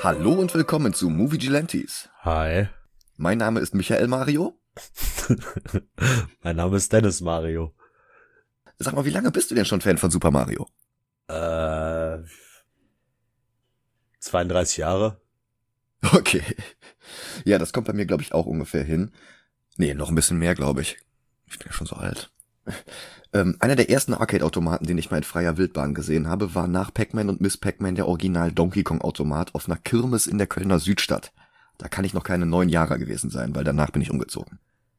Hallo und willkommen zu Movie Gelantes. Hi. Mein Name ist Michael Mario. Mein Name ist Dennis Mario. Sag mal, wie lange bist du denn schon Fan von Super Mario? 32 Jahre. Okay. Ja, das kommt bei mir, glaube ich, auch ungefähr hin. Nee, noch ein bisschen mehr, glaube ich. Ich bin ja schon so alt. Einer der ersten Arcade-Automaten, den ich mal in freier Wildbahn gesehen habe, war nach Pac-Man und Miss Pac-Man der Original Donkey Kong-Automat auf einer Kirmes in der Kölner Südstadt. Da kann ich noch keine 9 Jahre gewesen sein, weil danach bin ich umgezogen.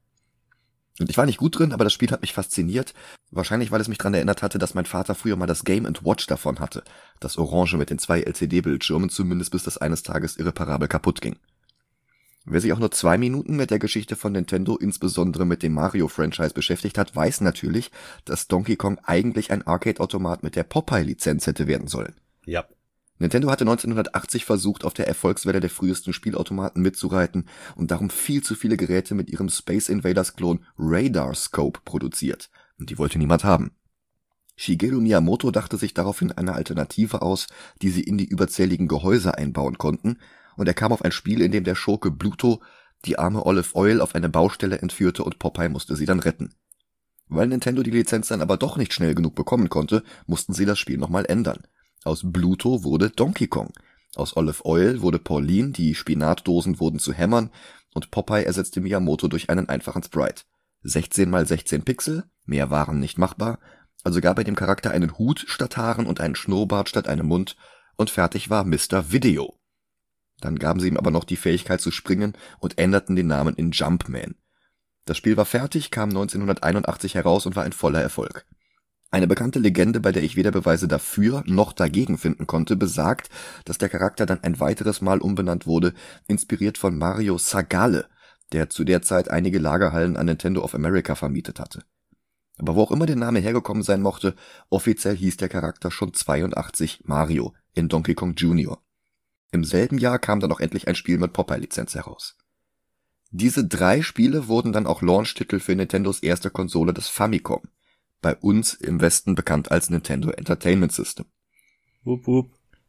Und ich war nicht gut drin, aber das Spiel hat mich fasziniert. Wahrscheinlich, weil es mich daran erinnert hatte, dass mein Vater früher mal das Game & Watch davon hatte. Das Orange mit den 2 LCD-Bildschirmen, zumindest bis das eines Tages irreparabel kaputt ging. Wer sich auch nur 2 Minuten mit der Geschichte von Nintendo, insbesondere mit dem Mario-Franchise beschäftigt hat, weiß natürlich, dass Donkey Kong eigentlich ein Arcade-Automat mit der Popeye-Lizenz hätte werden sollen. Ja. Nintendo hatte 1980 versucht, auf der Erfolgswelle der frühesten Spielautomaten mitzureiten und darum viel zu viele Geräte mit ihrem Space Invaders-Klon Radar Scope produziert. Und die wollte niemand haben. Shigeru Miyamoto dachte sich daraufhin eine Alternative aus, die sie in die überzähligen Gehäuse einbauen konnten, und er kam auf ein Spiel, in dem der Schurke Bluto die arme Olive Oyl auf eine Baustelle entführte und Popeye musste sie dann retten. Weil Nintendo die Lizenz dann aber doch nicht schnell genug bekommen konnte, mussten sie das Spiel nochmal ändern. Aus Bluto wurde Donkey Kong. Aus Olive Oyl wurde Pauline, die Spinatdosen wurden zu Hämmern und Popeye ersetzte Miyamoto durch einen einfachen Sprite. 16 x 16 Pixel, mehr waren nicht machbar, also gab er dem Charakter einen Hut statt Haaren und einen Schnurrbart statt einem Mund und fertig war Mr. Video. Dann gaben sie ihm aber noch die Fähigkeit zu springen und änderten den Namen in Jumpman. Das Spiel war fertig, kam 1981 heraus und war ein voller Erfolg. Eine bekannte Legende, bei der ich weder Beweise dafür noch dagegen finden konnte, besagt, dass der Charakter dann ein weiteres Mal umbenannt wurde, inspiriert von Mario Sagale, der zu der Zeit einige Lagerhallen an Nintendo of America vermietet hatte. Aber wo auch immer der Name hergekommen sein mochte, offiziell hieß der Charakter schon 82 Mario in Donkey Kong Jr. Im selben Jahr kam dann auch endlich ein Spiel mit Popeye-Lizenz heraus. Diese 3 Spiele wurden dann auch Launch-Titel für Nintendos erste Konsole, das Famicom. Bei uns im Westen bekannt als Nintendo Entertainment System. Wupp, wupp.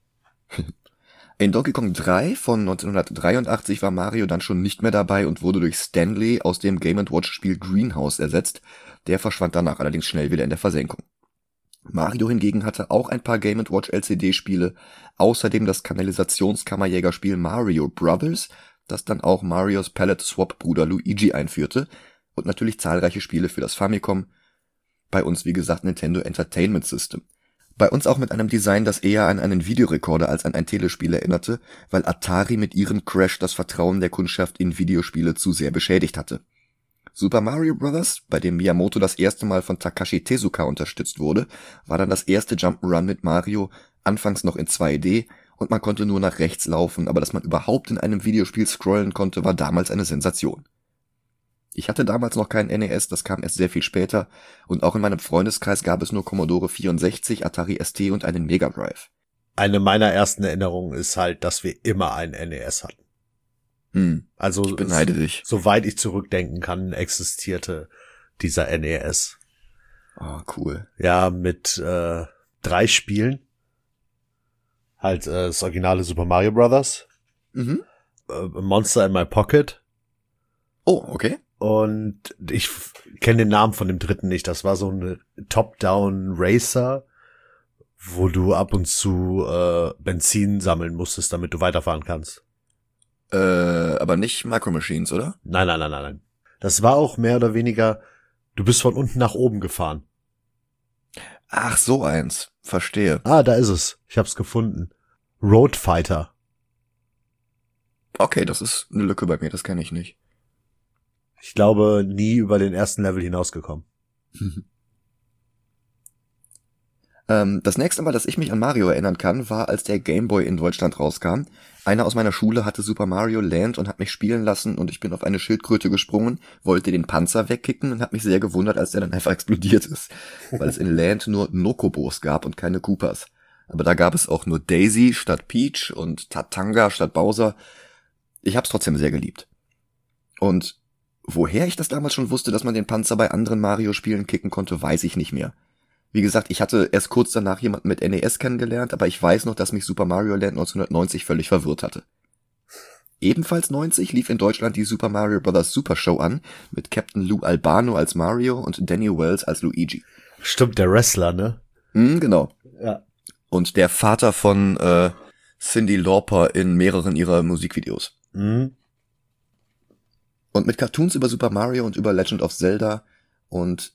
In Donkey Kong 3 von 1983 war Mario dann schon nicht mehr dabei und wurde durch Stanley aus dem Game & Watch Spiel Greenhouse ersetzt. Der verschwand danach allerdings schnell wieder in der Versenkung. Mario hingegen hatte auch ein paar Game & Watch LCD-Spiele, außerdem das Kanalisationskammerjägerspiel Mario Brothers, das dann auch Marios Palette-Swap-Bruder Luigi einführte, und natürlich zahlreiche Spiele für das Famicom, bei uns wie gesagt Nintendo Entertainment System. Bei uns auch mit einem Design, das eher an einen Videorekorder als an ein Telespiel erinnerte, weil Atari mit ihrem Crash das Vertrauen der Kundschaft in Videospiele zu sehr beschädigt hatte. Super Mario Bros., bei dem Miyamoto das erste Mal von Takashi Tezuka unterstützt wurde, war dann das erste Jump'n'Run mit Mario, anfangs noch in 2D, und man konnte nur nach rechts laufen, aber dass man überhaupt in einem Videospiel scrollen konnte, war damals eine Sensation. Ich hatte damals noch kein NES, das kam erst sehr viel später, und auch in meinem Freundeskreis gab es nur Commodore 64, Atari ST und einen Mega Drive. Eine meiner ersten Erinnerungen ist halt, dass wir immer ein NES hatten. Also, ich beneide dich. Soweit ich zurückdenken kann, existierte dieser NES. Oh, cool. Ja, mit 3 Spielen. Halt das originale Super Mario Brothers. Monster in My Pocket. Oh, okay. Und ich kenne den Namen von dem dritten nicht. Das war so ein Top-Down Racer, wo du ab und zu Benzin sammeln musstest, damit du weiterfahren kannst. Aber nicht Micro Machines, oder? Nein. Das war auch mehr oder weniger, du bist von unten nach oben gefahren. Ach, so eins. Verstehe. Ah, da ist es. Ich hab's gefunden. Road Fighter. Okay, das ist eine Lücke bei mir, das kenne ich nicht. Ich glaube, nie über den ersten Level hinausgekommen. Das nächste Mal, dass ich mich an Mario erinnern kann, war, als der Game Boy in Deutschland rauskam. Einer aus meiner Schule hatte Super Mario Land und hat mich spielen lassen und ich bin auf eine Schildkröte gesprungen, wollte den Panzer wegkicken und habe mich sehr gewundert, als der dann einfach explodiert ist. Weil es in Land nur Nokobos gab und keine Koopas. Aber da gab es auch nur Daisy statt Peach und Tatanga statt Bowser. Ich hab's trotzdem sehr geliebt. Und woher ich das damals schon wusste, dass man den Panzer bei anderen Mario-Spielen kicken konnte, weiß ich nicht mehr. Wie gesagt, ich hatte erst kurz danach jemanden mit NES kennengelernt, aber ich weiß noch, dass mich Super Mario Land 1990 völlig verwirrt hatte. Ebenfalls 90 lief in Deutschland die Super Mario Bros. Super Show an, mit Captain Lou Albano als Mario und Danny Wells als Luigi. Stimmt, der Wrestler, ne? Genau. Ja. Und der Vater von Cyndi Lauper in mehreren ihrer Musikvideos. Mhm. Und mit Cartoons über Super Mario und über Legend of Zelda und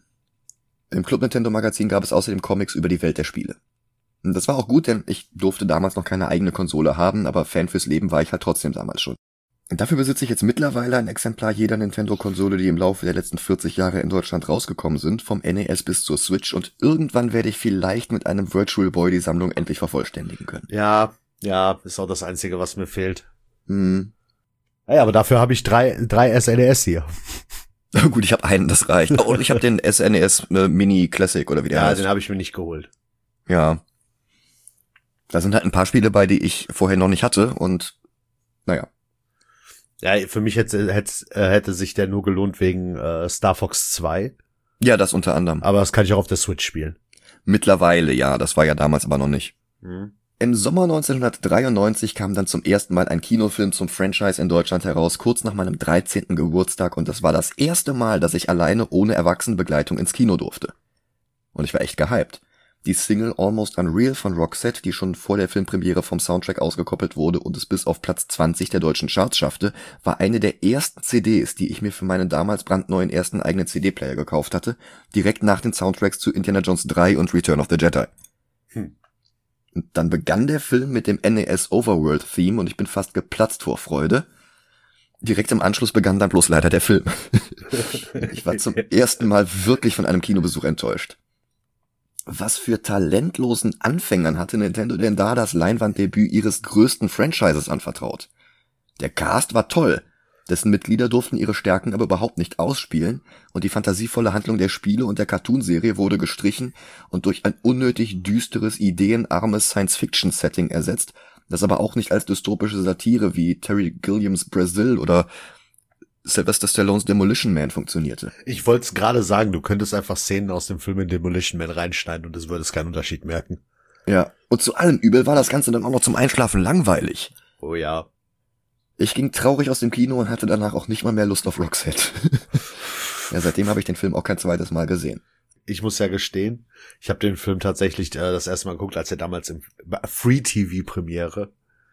im Club Nintendo Magazin gab es außerdem Comics über die Welt der Spiele. Und das war auch gut, denn ich durfte damals noch keine eigene Konsole haben, aber Fan fürs Leben war ich halt trotzdem damals schon. Und dafür besitze ich jetzt mittlerweile ein Exemplar jeder Nintendo-Konsole, die im Laufe der letzten 40 Jahre in Deutschland rausgekommen sind, vom NES bis zur Switch, und irgendwann werde ich vielleicht mit einem Virtual Boy die Sammlung endlich vervollständigen können. Ja, ist auch das Einzige, was mir fehlt. Hm. Ja, aber dafür habe ich drei SNES hier. Gut, ich habe einen, das reicht. Oh, und ich habe den SNES Mini Classic oder wie der heißt. Ja, den habe ich mir nicht geholt. Ja. Da sind halt ein paar Spiele bei, die ich vorher noch nicht hatte und naja. Ja, für mich hätte sich der nur gelohnt wegen Star Fox 2. Ja, das unter anderem. Aber das kann ich auch auf der Switch spielen. Mittlerweile, ja, das war ja damals aber noch nicht. Mhm. Im Sommer 1993 kam dann zum ersten Mal ein Kinofilm zum Franchise in Deutschland heraus, kurz nach meinem 13. Geburtstag, und das war das erste Mal, dass ich alleine ohne Erwachsenenbegleitung ins Kino durfte. Und ich war echt gehypt. Die Single Almost Unreal von Roxette, die schon vor der Filmpremiere vom Soundtrack ausgekoppelt wurde und es bis auf Platz 20 der deutschen Charts schaffte, war eine der ersten CDs, die ich mir für meinen damals brandneuen ersten eigenen CD-Player gekauft hatte, direkt nach den Soundtracks zu Indiana Jones 3 und Return of the Jedi. Und dann begann der Film mit dem NES Overworld-Theme und ich bin fast geplatzt vor Freude. Direkt im Anschluss begann dann bloß leider der Film. Ich war zum ersten Mal wirklich von einem Kinobesuch enttäuscht. Was für talentlosen Anfängern hatte Nintendo denn da das Leinwanddebüt ihres größten Franchises anvertraut? Der Cast war toll, dessen Mitglieder durften ihre Stärken aber überhaupt nicht ausspielen, und die fantasievolle Handlung der Spiele und der Cartoonserie wurde gestrichen und durch ein unnötig düsteres, ideenarmes Science-Fiction-Setting ersetzt, das aber auch nicht als dystopische Satire wie Terry Gilliams Brazil oder Sylvester Stallones Demolition Man funktionierte. Ich wollte es gerade sagen, du könntest einfach Szenen aus dem Film in Demolition Man reinschneiden und es würde keinen Unterschied merken. Ja, und zu allem Übel war das Ganze dann auch noch zum Einschlafen langweilig. Oh ja. Ich ging traurig aus dem Kino und hatte danach auch nicht mal mehr Lust auf Roxette. Ja, seitdem habe ich den Film auch kein zweites Mal gesehen. Ich muss ja gestehen, ich habe den Film tatsächlich das erste Mal geguckt, als er damals im Free-TV-Premiere.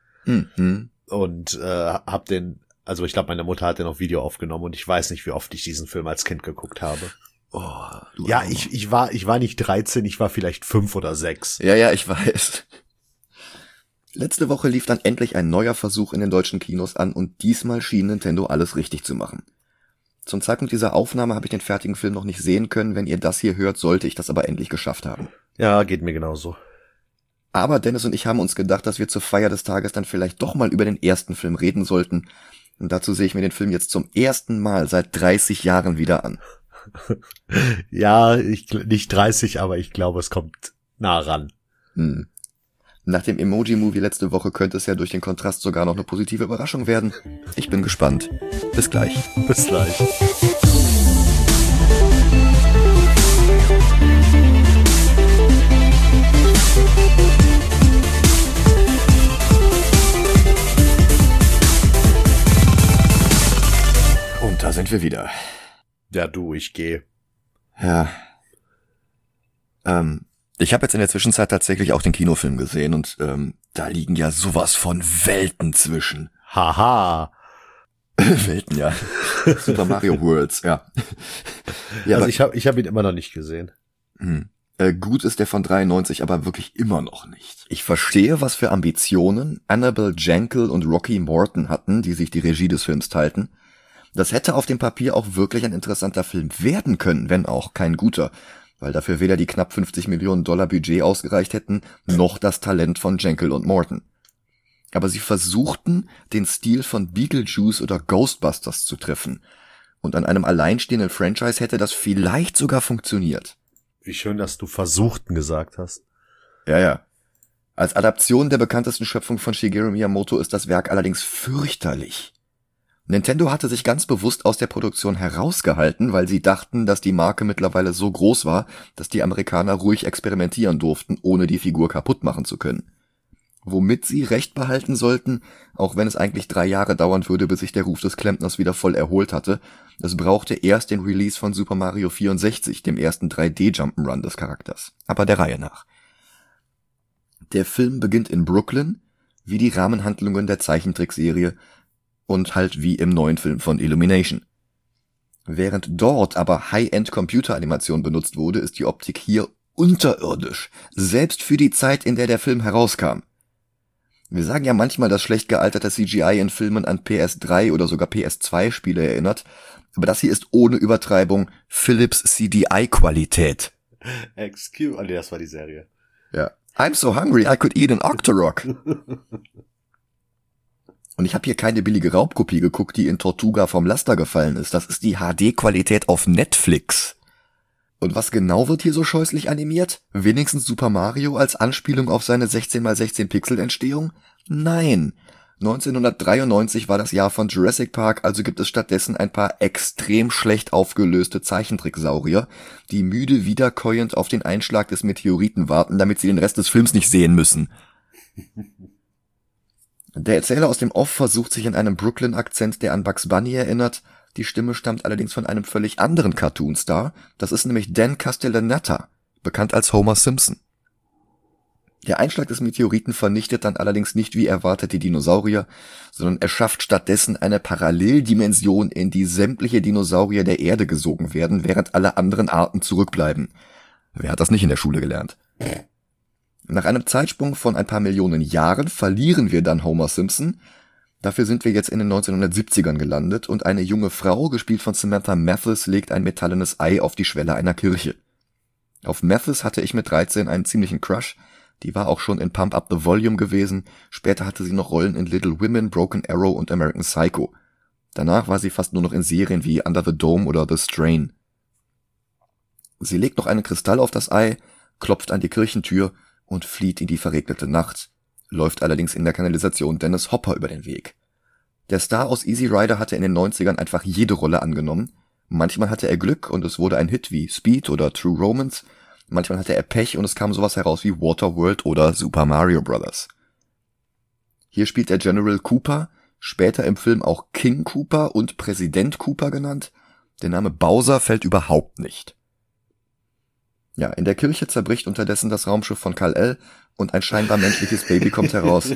Und hab den, also ich glaube, meine Mutter hat den auf Video aufgenommen und ich weiß nicht, wie oft ich diesen Film als Kind geguckt habe. Oh, ja, ich war nicht 13, ich war vielleicht 5 oder 6. Ja, ich weiß. Letzte Woche lief dann endlich ein neuer Versuch in den deutschen Kinos an und diesmal schien Nintendo alles richtig zu machen. Zum Zeitpunkt dieser Aufnahme habe ich den fertigen Film noch nicht sehen können. Wenn ihr das hier hört, sollte ich das aber endlich geschafft haben. Ja, geht mir genauso. Aber Dennis und ich haben uns gedacht, dass wir zur Feier des Tages dann vielleicht doch mal über den ersten Film reden sollten. Und dazu sehe ich mir den Film jetzt zum ersten Mal seit 30 Jahren wieder an. Ja, nicht 30, aber ich glaube, es kommt nah ran. Nach dem Emoji-Movie letzte Woche könnte es ja durch den Kontrast sogar noch eine positive Überraschung werden. Ich bin gespannt. Bis gleich. Bis gleich. Und da sind wir wieder. Ja, du, ich gehe. Ja. Ich habe jetzt in der Zwischenzeit tatsächlich auch den Kinofilm gesehen und da liegen ja sowas von Welten zwischen. Haha. Welten, ja. Super Mario Worlds, ja. Ja, also ich hab ihn immer noch nicht gesehen. Gut ist der von 93, aber wirklich immer noch nicht. Ich verstehe, was für Ambitionen Annabel Jankel und Rocky Morton hatten, die sich die Regie des Films teilten. Das hätte auf dem Papier auch wirklich ein interessanter Film werden können, wenn auch kein guter, weil dafür weder die knapp 50 Millionen Dollar Budget ausgereicht hätten, noch das Talent von Jankel und Morton. Aber sie versuchten, den Stil von Beetlejuice oder Ghostbusters zu treffen. Und an einem alleinstehenden Franchise hätte das vielleicht sogar funktioniert. Wie schön, dass du versuchten gesagt hast. Ja. Als Adaption der bekanntesten Schöpfung von Shigeru Miyamoto ist das Werk allerdings fürchterlich. Nintendo hatte sich ganz bewusst aus der Produktion herausgehalten, weil sie dachten, dass die Marke mittlerweile so groß war, dass die Amerikaner ruhig experimentieren durften, ohne die Figur kaputt machen zu können. Womit sie recht behalten sollten, auch wenn es eigentlich 3 Jahre dauern würde, bis sich der Ruf des Klempners wieder voll erholt hatte. Es brauchte erst den Release von Super Mario 64, dem ersten 3D-Jump'n'Run des Charakters. Aber der Reihe nach. Der Film beginnt in Brooklyn, wie die Rahmenhandlungen der Zeichentrickserie und halt wie im neuen Film von Illumination. Während dort aber High-End-Computeranimation benutzt wurde, ist die Optik hier unterirdisch, selbst für die Zeit, in der der Film herauskam. Wir sagen ja manchmal, dass schlecht gealterte CGI in Filmen an PS3 oder sogar PS2-Spiele erinnert, aber das hier ist ohne Übertreibung Philips CDI-Qualität. Nee, das war die Serie. Ja. I'm so hungry, I could eat an Octorok. Und ich habe hier keine billige Raubkopie geguckt, die in Tortuga vom Laster gefallen ist. Das ist die HD-Qualität auf Netflix. Und was genau wird hier so scheußlich animiert? Wenigstens Super Mario als Anspielung auf seine 16x16 Pixel Entstehung? Nein. 1993 war das Jahr von Jurassic Park, also gibt es stattdessen ein paar extrem schlecht aufgelöste Zeichentricksaurier, die müde wiederkäuend auf den Einschlag des Meteoriten warten, damit sie den Rest des Films nicht sehen müssen. Der Erzähler aus dem Off versucht sich in einem Brooklyn-Akzent, der an Bugs Bunny erinnert. Die Stimme stammt allerdings von einem völlig anderen Cartoon-Star. Das ist nämlich Dan Castellaneta, bekannt als Homer Simpson. Der Einschlag des Meteoriten vernichtet dann allerdings nicht wie erwartet die Dinosaurier, sondern erschafft stattdessen eine Paralleldimension, in die sämtliche Dinosaurier der Erde gesogen werden, während alle anderen Arten zurückbleiben. Wer hat das nicht in der Schule gelernt? Nach einem Zeitsprung von ein paar Millionen Jahren verlieren wir dann Homer Simpson. Dafür sind wir jetzt in den 1970ern gelandet und eine junge Frau, gespielt von Samantha Mathis, legt ein metallenes Ei auf die Schwelle einer Kirche. Auf Mathis hatte ich mit 13 einen ziemlichen Crush. Die war auch schon in Pump Up the Volume gewesen. Später hatte sie noch Rollen in Little Women, Broken Arrow und American Psycho. Danach war sie fast nur noch in Serien wie Under the Dome oder The Strain. Sie legt noch einen Kristall auf das Ei, klopft an die Kirchentür und flieht in die verregnete Nacht, läuft allerdings in der Kanalisation Dennis Hopper über den Weg. Der Star aus Easy Rider hatte in den 90ern einfach jede Rolle angenommen. Manchmal hatte er Glück und es wurde ein Hit wie Speed oder True Romance. Manchmal hatte er Pech und es kam sowas heraus wie Waterworld oder Super Mario Bros. Hier spielt er General Cooper, später im Film auch King Cooper und Präsident Cooper genannt. Der Name Bowser fällt überhaupt nicht. Ja, in der Kirche zerbricht unterdessen das Raumschiff von Kal-El und ein scheinbar menschliches Baby kommt heraus.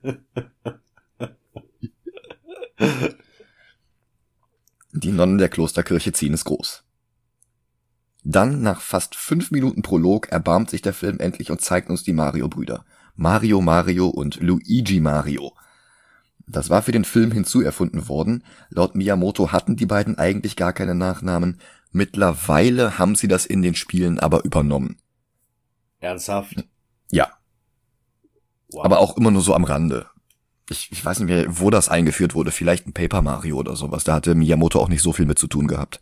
Die Nonnen der Klosterkirche ziehen es groß. Dann, nach fast 5 Minuten Prolog, erbarmt sich der Film endlich und zeigt uns die Mario-Brüder. Mario Mario und Luigi Mario. Das war für den Film hinzuerfunden worden. Laut Miyamoto hatten die beiden eigentlich gar keine Nachnamen. Mittlerweile haben sie das in den Spielen aber übernommen. Ernsthaft? Ja. Wow. Aber auch immer nur so am Rande. Ich weiß nicht mehr, wo das eingeführt wurde. Vielleicht ein Paper Mario oder sowas. Da hatte Miyamoto auch nicht so viel mit zu tun gehabt.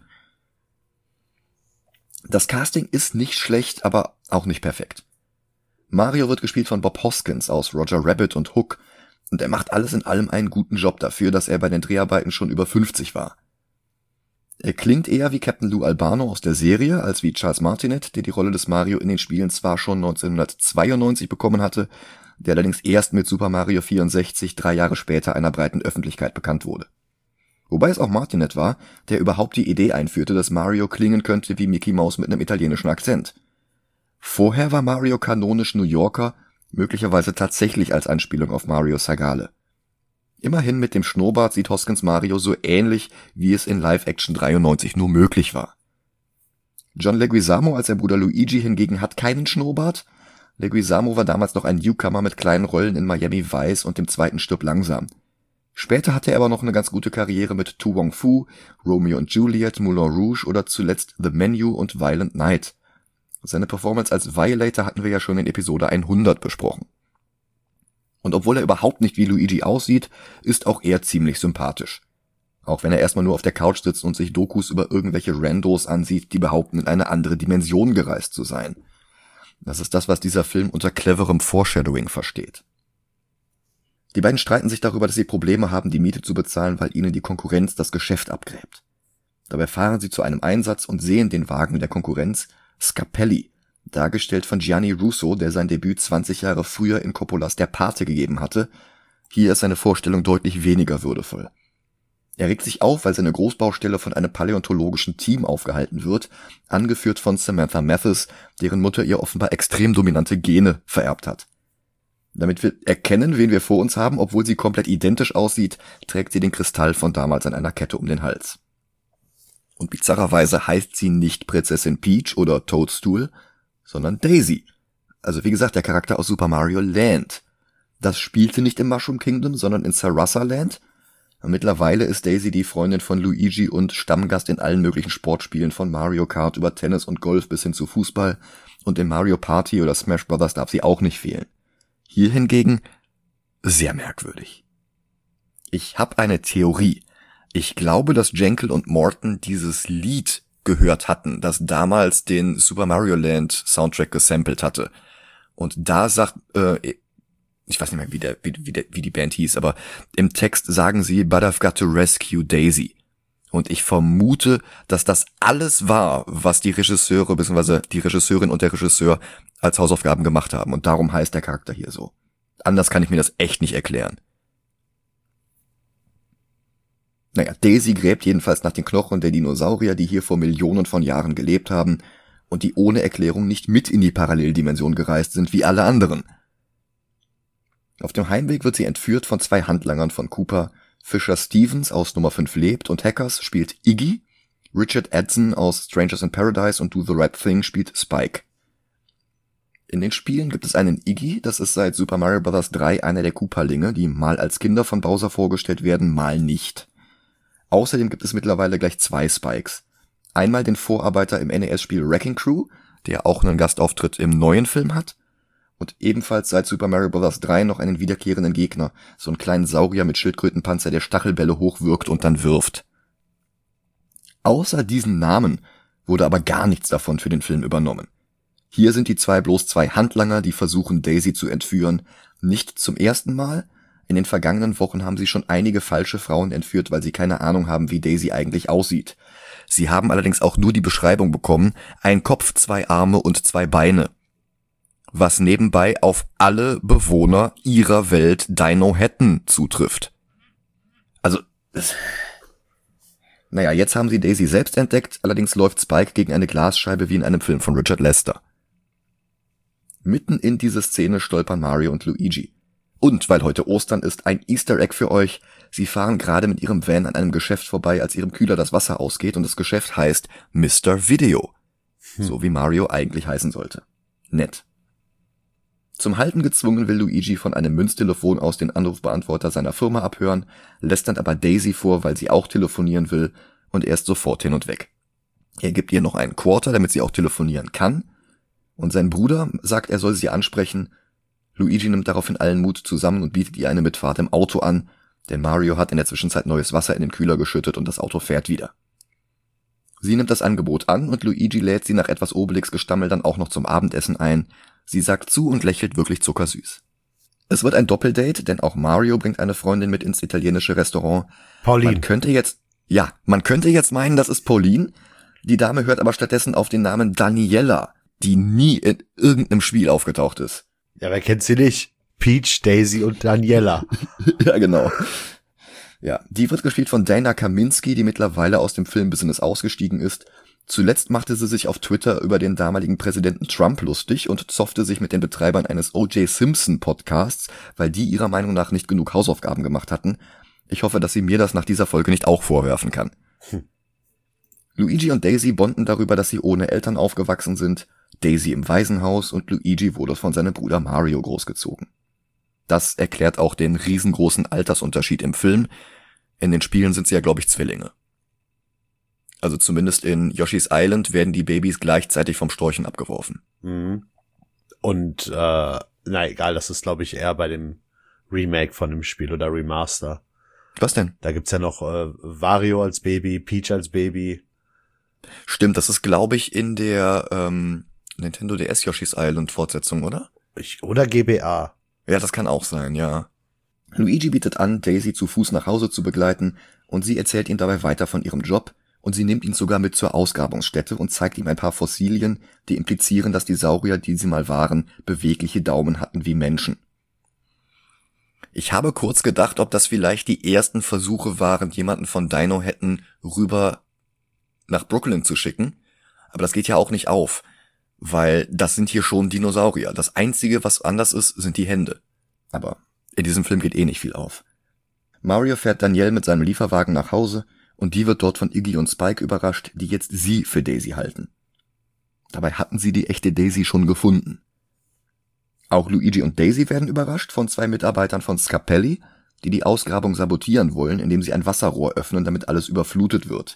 Das Casting ist nicht schlecht, aber auch nicht perfekt. Mario wird gespielt von Bob Hoskins aus Roger Rabbit und Hook. Und er macht alles in allem einen guten Job dafür, dass er bei den Dreharbeiten schon über 50 war. Er klingt eher wie Captain Lou Albano aus der Serie, als wie Charles Martinet, der die Rolle des Mario in den Spielen zwar schon 1992 bekommen hatte, der allerdings erst mit Super Mario 64 3 Jahre später einer breiten Öffentlichkeit bekannt wurde. Wobei es auch Martinet war, der überhaupt die Idee einführte, dass Mario klingen könnte wie Mickey Mouse mit einem italienischen Akzent. Vorher war Mario kanonisch New Yorker, möglicherweise tatsächlich als Anspielung auf Mario Sagale. Immerhin mit dem Schnurrbart sieht Hoskins Mario so ähnlich, wie es in Live-Action 93 nur möglich war. John Leguizamo als sein Bruder Luigi hingegen hat keinen Schnurrbart. Leguizamo war damals noch ein Newcomer mit kleinen Rollen in Miami Vice und dem zweiten Stirb langsam. Später hatte er aber noch eine ganz gute Karriere mit To Wong Foo, Romeo und Juliet, Moulin Rouge oder zuletzt The Menu und Violent Night. Seine Performance als Violator hatten wir ja schon in Episode 100 besprochen. Und obwohl er überhaupt nicht wie Luigi aussieht, ist auch er ziemlich sympathisch. Auch wenn er erstmal nur auf der Couch sitzt und sich Dokus über irgendwelche Randos ansieht, die behaupten, in eine andere Dimension gereist zu sein. Das ist das, was dieser Film unter cleverem Foreshadowing versteht. Die beiden streiten sich darüber, dass sie Probleme haben, die Miete zu bezahlen, weil ihnen die Konkurrenz das Geschäft abgräbt. Dabei fahren sie zu einem Einsatz und sehen den Wagen der Konkurrenz, Scapelli, dargestellt von Gianni Russo, der sein Debüt 20 Jahre früher in Coppolas Der Pate gegeben hatte. Hier ist seine Vorstellung deutlich weniger würdevoll. Er regt sich auf, weil seine Großbaustelle von einem paläontologischen Team aufgehalten wird, angeführt von Samantha Mathis, deren Mutter ihr offenbar extrem dominante Gene vererbt hat. Damit wir erkennen, wen wir vor uns haben, obwohl sie komplett identisch aussieht, trägt sie den Kristall von damals an einer Kette um den Hals. Und bizarrerweise heißt sie nicht Prinzessin Peach oder Toadstool, sondern Daisy. Also wie gesagt, der Charakter aus Super Mario Land. Das spielte nicht im Mushroom Kingdom, sondern in Sarasa Land. Und mittlerweile ist Daisy die Freundin von Luigi und Stammgast in allen möglichen Sportspielen von Mario Kart über Tennis und Golf bis hin zu Fußball. Und in Mario Party oder Smash Bros. Darf sie auch nicht fehlen. Hier hingegen sehr merkwürdig. Ich habe eine Theorie. Ich glaube, dass Jenkel und Morton dieses Lied gehört hatten, das damals den Super Mario Land Soundtrack gesampelt hatte. Und da sagt, ich weiß nicht mehr, wie die Band hieß, aber im Text sagen sie, "But I've got to rescue Daisy." Und ich vermute, dass das alles war, was die Regisseure bzw. die Regisseurin und der Regisseur als Hausaufgaben gemacht haben. Und darum heißt der Charakter hier so. Anders kann ich mir das echt nicht erklären. Naja, Daisy gräbt jedenfalls nach den Knochen der Dinosaurier, die hier vor Millionen von Jahren gelebt haben und die ohne Erklärung nicht mit in die Paralleldimension gereist sind wie alle anderen. Auf dem Heimweg wird sie entführt von zwei Handlangern von Cooper. Fisher Stevens aus Nummer 5 lebt und Hackers spielt Iggy. Richard Edson aus Strangers in Paradise und Do the Right Thing spielt Spike. In den Spielen gibt es einen Iggy, das ist seit Super Mario Bros. 3 einer der Koopalinge, die mal als Kinder von Bowser vorgestellt werden, mal nicht. Außerdem gibt es mittlerweile gleich zwei Spikes. Einmal den Vorarbeiter im NES-Spiel Wrecking Crew, der auch einen Gastauftritt im neuen Film hat. Und ebenfalls seit Super Mario Bros. 3 noch einen wiederkehrenden Gegner, so einen kleinen Saurier mit Schildkrötenpanzer, der Stachelbälle hochwirkt und dann wirft. Außer diesen Namen wurde aber gar nichts davon für den Film übernommen. Hier sind die zwei bloß zwei Handlanger, die versuchen, Daisy zu entführen. Nicht zum ersten Mal. In den vergangenen Wochen haben sie schon einige falsche Frauen entführt, weil sie keine Ahnung haben, wie Daisy eigentlich aussieht. Sie haben allerdings auch nur die Beschreibung bekommen, ein Kopf, zwei Arme und zwei Beine. Was nebenbei auf alle Bewohner ihrer Welt Dino-Hatton zutrifft. Also, naja, jetzt haben sie Daisy selbst entdeckt, allerdings läuft Spike gegen eine Glasscheibe wie in einem Film von Richard Lester. Mitten in diese Szene stolpern Mario und Luigi. Und weil heute Ostern ist, ein Easter Egg für euch. Sie fahren gerade mit ihrem Van an einem Geschäft vorbei, als ihrem Kühler das Wasser ausgeht und das Geschäft heißt Mr. Video. So wie Mario eigentlich heißen sollte. Nett. Zum Halten gezwungen will Luigi von einem Münztelefon aus den Anrufbeantworter seiner Firma abhören, lässt dann aber Daisy vor, weil sie auch telefonieren will und er ist sofort hin und weg. Er gibt ihr noch einen Quarter, damit sie auch telefonieren kann und sein Bruder sagt, er soll sie ansprechen. Luigi nimmt daraufhin allen Mut zusammen und bietet ihr eine Mitfahrt im Auto an, denn Mario hat in der Zwischenzeit neues Wasser in den Kühler geschüttet und das Auto fährt wieder. Sie nimmt das Angebot an und Luigi lädt sie nach etwas Obelix-Gestammel dann auch noch zum Abendessen ein. Sie sagt zu und lächelt wirklich zuckersüß. Es wird ein Doppeldate, denn auch Mario bringt eine Freundin mit ins italienische Restaurant. Pauline. Man könnte jetzt meinen, das ist Pauline. Die Dame hört aber stattdessen auf den Namen Daniela, die nie in irgendeinem Spiel aufgetaucht ist. Ja, wer kennt sie nicht? Peach, Daisy und Daniela. Ja, genau. Ja, die wird gespielt von Dana Kaminski, die mittlerweile aus dem Filmbusiness ausgestiegen ist. Zuletzt machte sie sich auf Twitter über den damaligen Präsidenten Trump lustig und zoffte sich mit den Betreibern eines O.J. Simpson Podcasts, weil die ihrer Meinung nach nicht genug Hausaufgaben gemacht hatten. Ich hoffe, dass sie mir das nach dieser Folge nicht auch vorwerfen kann. Luigi und Daisy bonden darüber, dass sie ohne Eltern aufgewachsen sind. Daisy im Waisenhaus und Luigi wurde von seinem Bruder Mario großgezogen. Das erklärt auch den riesengroßen Altersunterschied im Film. In den Spielen sind sie ja, glaube ich, Zwillinge. Also zumindest in Yoshi's Island werden die Babys gleichzeitig vom Storchen abgeworfen. Mhm. Und, egal, das ist, glaube ich, eher bei dem Remake von dem Spiel oder Remaster. Was denn? Da gibt's ja noch Wario als Baby, Peach als Baby. Stimmt, das ist, glaube ich, in der Nintendo DS Yoshi's Island Fortsetzung, oder? Oder GBA. Ja, das kann auch sein, ja. Luigi bietet an, Daisy zu Fuß nach Hause zu begleiten, und sie erzählt ihm dabei weiter von ihrem Job, und sie nimmt ihn sogar mit zur Ausgrabungsstätte und zeigt ihm ein paar Fossilien, die implizieren, dass die Saurier, die sie mal waren, bewegliche Daumen hatten wie Menschen. Ich habe kurz gedacht, ob das vielleicht die ersten Versuche waren, jemanden von Dino Hetten rüber nach Brooklyn zu schicken, aber das geht ja auch nicht auf, weil das sind hier schon Dinosaurier. Das Einzige, was anders ist, sind die Hände. Aber in diesem Film geht nicht viel auf. Mario fährt Danielle mit seinem Lieferwagen nach Hause und die wird dort von Iggy und Spike überrascht, die jetzt sie für Daisy halten. Dabei hatten sie die echte Daisy schon gefunden. Auch Luigi und Daisy werden überrascht von 2 Mitarbeitern von Scapelli, die die Ausgrabung sabotieren wollen, indem sie ein Wasserrohr öffnen, damit alles überflutet wird.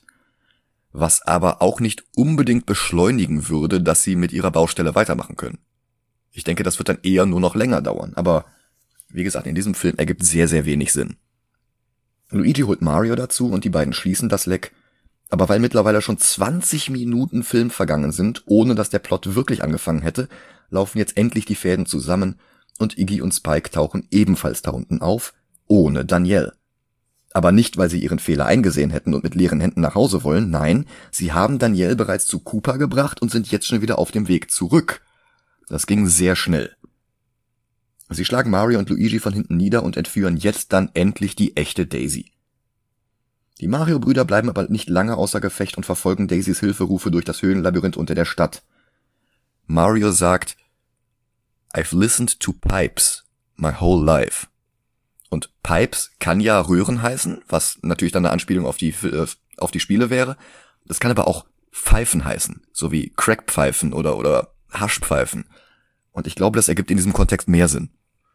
Was aber auch nicht unbedingt beschleunigen würde, dass sie mit ihrer Baustelle weitermachen können. Ich denke, das wird dann eher nur noch länger dauern, aber wie gesagt, in diesem Film ergibt sehr, sehr wenig Sinn. Luigi holt Mario dazu und die beiden schließen das Leck, aber weil mittlerweile schon 20 Minuten Film vergangen sind, ohne dass der Plot wirklich angefangen hätte, laufen jetzt endlich die Fäden zusammen und Iggy und Spike tauchen ebenfalls da unten auf, ohne Danielle. Aber nicht, weil sie ihren Fehler eingesehen hätten und mit leeren Händen nach Hause wollen, nein, sie haben Danielle bereits zu Cooper gebracht und sind jetzt schon wieder auf dem Weg zurück. Das ging sehr schnell. Sie schlagen Mario und Luigi von hinten nieder und entführen jetzt dann endlich die echte Daisy. Die Mario-Brüder bleiben aber nicht lange außer Gefecht und verfolgen Daisys Hilferufe durch das Höhlenlabyrinth unter der Stadt. Mario sagt, I've listened to pipes my whole life. Und Pipes kann ja Röhren heißen, was natürlich dann eine Anspielung auf die Spiele wäre. Das kann aber auch Pfeifen heißen, so wie Crackpfeifen oder Haschpfeifen. Und ich glaube, das ergibt in diesem Kontext mehr Sinn.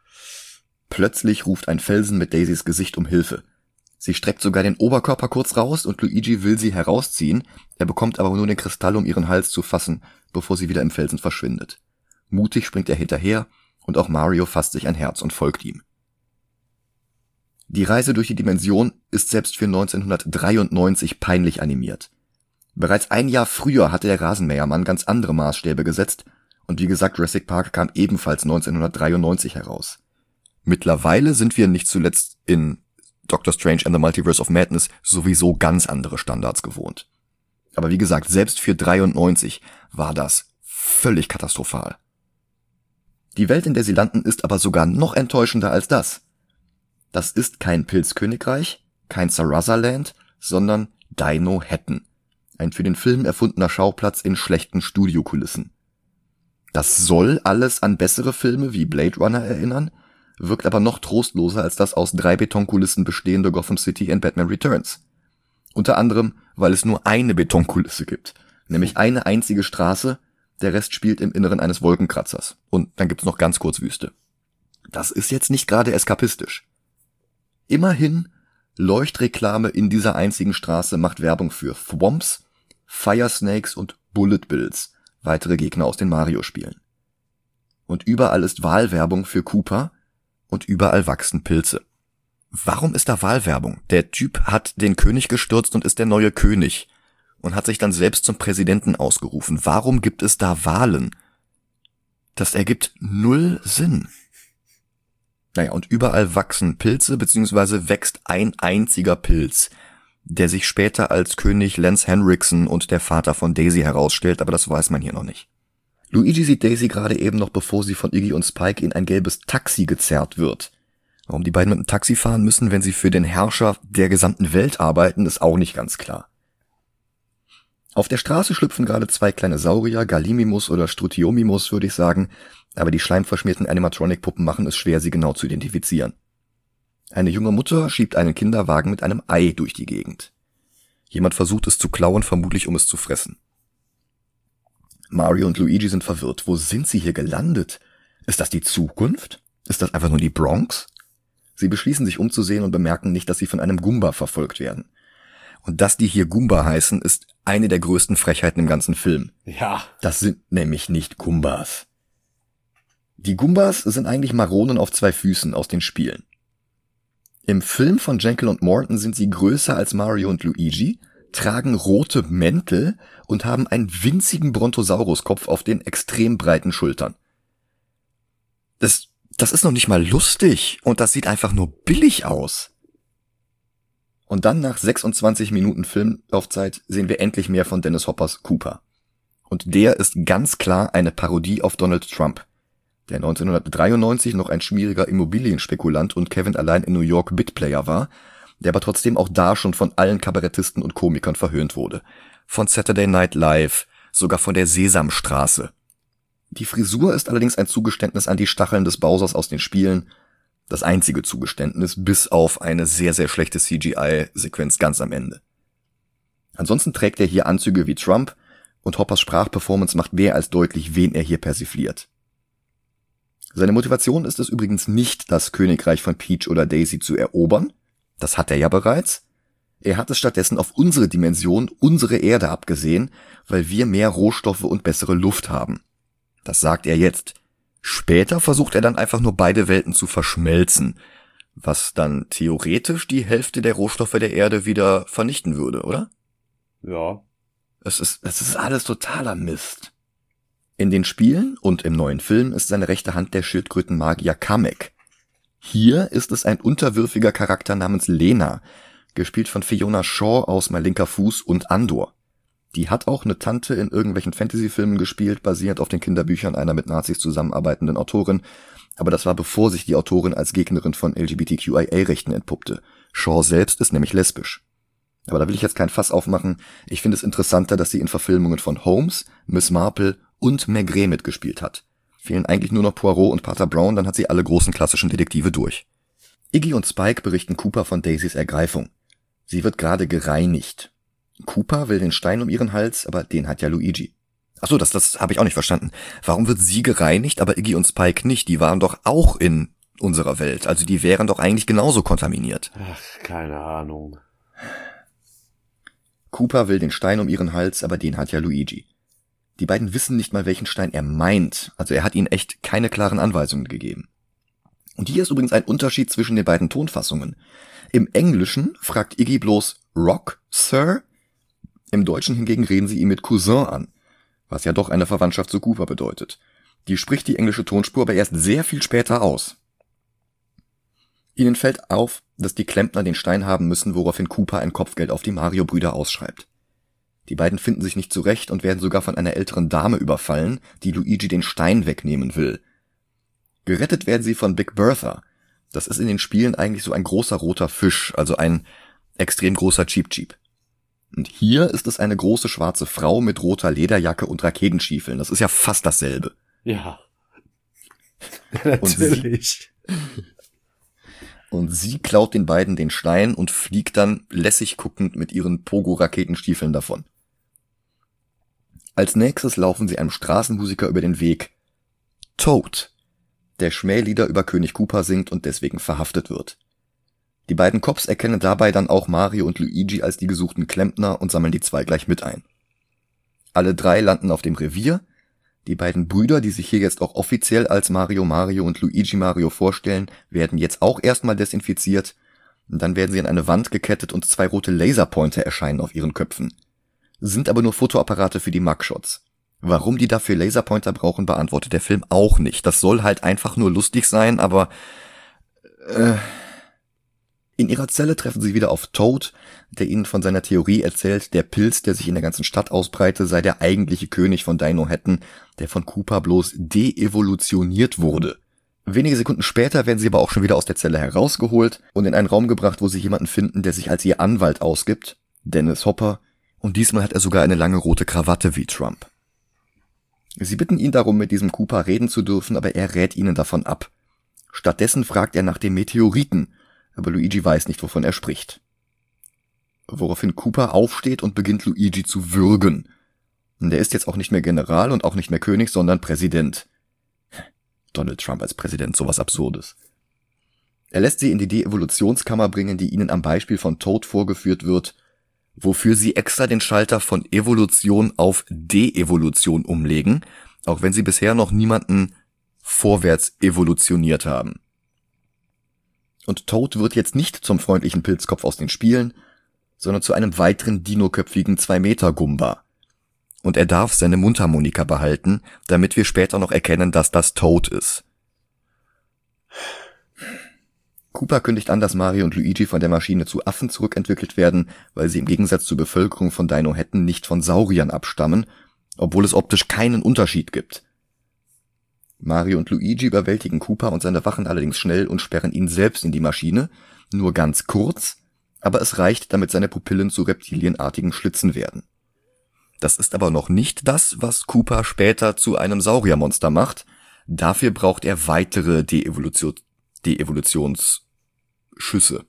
Plötzlich ruft ein Felsen mit Daisys Gesicht um Hilfe. Sie streckt sogar den Oberkörper kurz raus und Luigi will sie herausziehen. Er bekommt aber nur den Kristall, um ihren Hals zu fassen, bevor sie wieder im Felsen verschwindet. Mutig springt er hinterher und auch Mario fasst sich ein Herz und folgt ihm. Die Reise durch die Dimension ist selbst für 1993 peinlich animiert. Bereits ein Jahr früher hatte der Rasenmähermann ganz andere Maßstäbe gesetzt und wie gesagt, Jurassic Park kam ebenfalls 1993 heraus. Mittlerweile sind wir nicht zuletzt in Doctor Strange and the Multiverse of Madness sowieso ganz andere Standards gewohnt. Aber wie gesagt, selbst für 93 war das völlig katastrophal. Die Welt, in der sie landen, ist aber sogar noch enttäuschender als das. Das ist kein Pilzkönigreich, kein Sarasaland, sondern Dino Hetten. Ein für den Film erfundener Schauplatz in schlechten Studiokulissen. Das soll alles an bessere Filme wie Blade Runner erinnern, wirkt aber noch trostloser als das aus 3 Betonkulissen bestehende Gotham City in Batman Returns. Unter anderem, weil es nur eine Betonkulisse gibt, nämlich eine einzige Straße, der Rest spielt im Inneren eines Wolkenkratzers. Und dann gibt's noch ganz kurz Wüste. Das ist jetzt nicht gerade eskapistisch. Immerhin, Leuchtreklame in dieser einzigen Straße macht Werbung für Thwomps, Fire Snakes und Bullet Bills, weitere Gegner aus den Mario-Spielen. Und überall ist Wahlwerbung für Koopa und überall wachsen Pilze. Warum ist da Wahlwerbung? Der Typ hat den König gestürzt und ist der neue König und hat sich dann selbst zum Präsidenten ausgerufen. Warum gibt es da Wahlen? Das ergibt null Sinn. Naja, und überall wachsen Pilze, beziehungsweise wächst ein einziger Pilz, der sich später als König Lance Henriksen und der Vater von Daisy herausstellt, aber das weiß man hier noch nicht. Luigi sieht Daisy gerade eben noch, bevor sie von Iggy und Spike in ein gelbes Taxi gezerrt wird. Warum die beiden mit dem Taxi fahren müssen, wenn sie für den Herrscher der gesamten Welt arbeiten, ist auch nicht ganz klar. Auf der Straße schlüpfen gerade 2 kleine Saurier, Gallimimus oder Strutiomimus, würde ich sagen, aber die schleimverschmierten Animatronic-Puppen machen es schwer, sie genau zu identifizieren. Eine junge Mutter schiebt einen Kinderwagen mit einem Ei durch die Gegend. Jemand versucht es zu klauen, vermutlich um es zu fressen. Mario und Luigi sind verwirrt. Wo sind sie hier gelandet? Ist das die Zukunft? Ist das einfach nur die Bronx? Sie beschließen sich umzusehen und bemerken nicht, dass sie von einem Goomba verfolgt werden. Und dass die hier Goomba heißen, ist eine der größten Frechheiten im ganzen Film. Ja. Das sind nämlich nicht Goombas. Die Goombas sind eigentlich Maronen auf 2 Füßen aus den Spielen. Im Film von Jekyll und Morton sind sie größer als Mario und Luigi, tragen rote Mäntel und haben einen winzigen Brontosaurus-Kopf auf den extrem breiten Schultern. Das Das ist noch nicht mal lustig und das sieht einfach nur billig aus. Und dann nach 26 Minuten Filmlaufzeit sehen wir endlich mehr von Dennis Hoppers Cooper. Und der ist ganz klar eine Parodie auf Donald Trump, der 1993 noch ein schmieriger Immobilienspekulant und Kevin allein in New York Bitplayer war, der aber trotzdem auch da schon von allen Kabarettisten und Komikern verhöhnt wurde. Von Saturday Night Live, sogar von der Sesamstraße. Die Frisur ist allerdings ein Zugeständnis an die Stacheln des Bowsers aus den Spielen, das einzige Zugeständnis, bis auf eine sehr, sehr schlechte CGI-Sequenz ganz am Ende. Ansonsten trägt er hier Anzüge wie Trump und Hoppers Sprachperformance macht mehr als deutlich, wen er hier persifliert. Seine Motivation ist es übrigens nicht, das Königreich von Peach oder Daisy zu erobern, das hat er ja bereits. Er hat es stattdessen auf unsere Dimension, unsere Erde abgesehen, weil wir mehr Rohstoffe und bessere Luft haben. Das sagt er jetzt. Später versucht er dann einfach nur beide Welten zu verschmelzen, was dann theoretisch die Hälfte der Rohstoffe der Erde wieder vernichten würde, oder? Ja. Es ist alles totaler Mist. In den Spielen und im neuen Film ist seine rechte Hand der Schildkrötenmagier Kamek. Hier ist es ein unterwürfiger Charakter namens Lena, gespielt von Fiona Shaw aus Mein linker Fuß und Andor. Die hat auch eine Tante in irgendwelchen Fantasy-Filmen gespielt, basierend auf den Kinderbüchern einer mit Nazis zusammenarbeitenden Autorin, aber das war bevor sich die Autorin als Gegnerin von LGBTQIA-Rechten entpuppte. Shaw selbst ist nämlich lesbisch. Aber da will ich jetzt kein Fass aufmachen. Ich finde es interessanter, dass sie in Verfilmungen von Holmes, Miss Marple und Maigret mitgespielt hat. Fehlen eigentlich nur noch Poirot und Pater Brown, dann hat sie alle großen klassischen Detektive durch. Iggy und Spike berichten Cooper von Daisys Ergreifung. Sie wird gerade gereinigt. Cooper will den Stein um ihren Hals, aber den hat ja Luigi. Achso, das habe ich auch nicht verstanden. Warum wird sie gereinigt, aber Iggy und Spike nicht? Die waren doch auch in unserer Welt. Also die wären doch eigentlich genauso kontaminiert. Ach, keine Ahnung. Cooper will den Stein um ihren Hals, aber den hat ja Luigi. Die beiden wissen nicht mal, welchen Stein er meint. Also er hat ihnen echt keine klaren Anweisungen gegeben. Und hier ist übrigens ein Unterschied zwischen den beiden Tonfassungen. Im Englischen fragt Iggy bloß Rock, Sir? Im Deutschen hingegen reden sie ihn mit Cousin an, was ja doch eine Verwandtschaft zu Cooper bedeutet. Die spricht die englische Tonspur aber erst sehr viel später aus. Ihnen fällt auf, dass die Klempner den Stein haben müssen, woraufhin Cooper ein Kopfgeld auf die Mario-Brüder ausschreibt. Die beiden finden sich nicht zurecht und werden sogar von einer älteren Dame überfallen, die Luigi den Stein wegnehmen will. Gerettet werden sie von Big Bertha. Das ist in den Spielen eigentlich so ein großer roter Fisch, also ein extrem großer Cheep Cheep. Und hier ist es eine große schwarze Frau mit roter Lederjacke und Raketenschiefeln. Das ist ja fast dasselbe. Ja. Natürlich. Und sie klaut den beiden den Stein und fliegt dann lässig guckend mit ihren Pogo-Raketenstiefeln davon. Als nächstes laufen sie einem Straßenmusiker über den Weg. Toad, der Schmählieder über König Koopa singt und deswegen verhaftet wird. Die beiden Cops erkennen dabei dann auch Mario und Luigi als die gesuchten Klempner und sammeln die zwei gleich mit ein. Alle drei landen auf dem Revier. Die beiden Brüder, die sich hier jetzt auch offiziell als Mario und Luigi Mario vorstellen, werden jetzt auch erstmal desinfiziert. Und dann werden sie an eine Wand gekettet und zwei rote Laserpointer erscheinen auf ihren Köpfen. Sind aber nur Fotoapparate für die Mugshots. Warum die dafür Laserpointer brauchen, beantwortet der Film auch nicht. Das soll halt einfach nur lustig sein, aber in ihrer Zelle treffen sie wieder auf Toad, der ihnen von seiner Theorie erzählt, der Pilz, der sich in der ganzen Stadt ausbreite, sei der eigentliche König von Dino Hatton, der von Koopa bloß de-evolutioniert wurde. Wenige Sekunden später werden sie aber auch schon wieder aus der Zelle herausgeholt und in einen Raum gebracht, wo sie jemanden finden, der sich als ihr Anwalt ausgibt, Dennis Hopper, und diesmal hat er sogar eine lange rote Krawatte wie Trump. Sie bitten ihn darum, mit diesem Koopa reden zu dürfen, aber er rät ihnen davon ab. Stattdessen fragt er nach dem Meteoriten, aber Luigi weiß nicht, wovon er spricht. Woraufhin Koopa aufsteht und beginnt Luigi zu würgen. Und er ist jetzt auch nicht mehr General und auch nicht mehr König, sondern Präsident. Donald Trump als Präsident, sowas Absurdes. Er lässt sie in die De-Evolutionskammer bringen, die ihnen am Beispiel von Toad vorgeführt wird, wofür sie extra den Schalter von Evolution auf De-Evolution umlegen, auch wenn sie bisher noch niemanden vorwärts evolutioniert haben. Und Toad wird jetzt nicht zum freundlichen Pilzkopf aus den Spielen, sondern zu einem weiteren dinoköpfigen 2-Meter-Gumba. Und er darf seine Mundharmonika behalten, damit wir später noch erkennen, dass das Toad ist. Cooper kündigt an, dass Mario und Luigi von der Maschine zu Affen zurückentwickelt werden, weil sie im Gegensatz zur Bevölkerung von Dinohetten nicht von Sauriern abstammen, obwohl es optisch keinen Unterschied gibt. Mario und Luigi überwältigen Cooper und seine Wachen allerdings schnell und sperren ihn selbst in die Maschine, nur ganz kurz, aber es reicht, damit seine Pupillen zu reptilienartigen Schlitzen werden. Das ist aber noch nicht das, was Cooper später zu einem Sauriermonster macht. Dafür braucht er weitere Deevolutionsschüsse.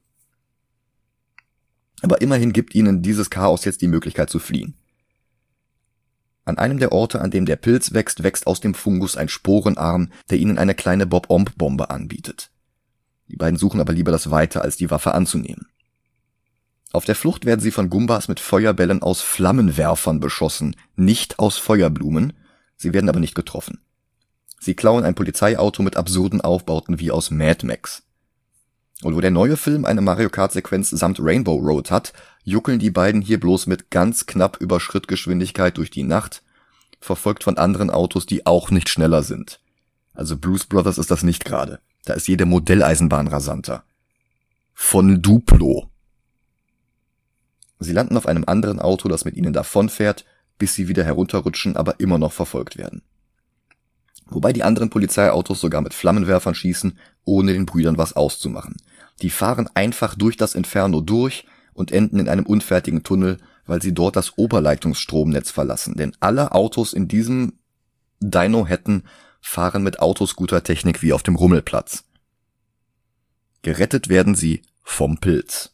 Aber immerhin gibt ihnen dieses Chaos jetzt die Möglichkeit zu fliehen. An einem der Orte, an dem der Pilz wächst, wächst aus dem Fungus ein Sporenarm, der ihnen eine kleine Bob-Omb-Bombe anbietet. Die beiden suchen aber lieber das Weite, als die Waffe anzunehmen. Auf der Flucht werden sie von Gumbas mit Feuerbällen aus Flammenwerfern beschossen, nicht aus Feuerblumen, sie werden aber nicht getroffen. Sie klauen ein Polizeiauto mit absurden Aufbauten wie aus Mad Max. Und wo der neue Film eine Mario Kart-Sequenz samt Rainbow Road hat, juckeln die beiden hier bloß mit ganz knapp über Schrittgeschwindigkeit durch die Nacht, verfolgt von anderen Autos, die auch nicht schneller sind. Also Blues Brothers ist das nicht gerade. Da ist jede Modelleisenbahn rasanter. Von Duplo. Sie landen auf einem anderen Auto, das mit ihnen davonfährt, bis sie wieder herunterrutschen, aber immer noch verfolgt werden. Wobei die anderen Polizeiautos sogar mit Flammenwerfern schießen, ohne den Brüdern was auszumachen. Die fahren einfach durch das Inferno durch und enden in einem unfertigen Tunnel, weil sie dort das Oberleitungsstromnetz verlassen. Denn alle Autos in diesem Dinohetten fahren mit Autoscooter-Technik wie auf dem Rummelplatz. Gerettet werden sie vom Pilz.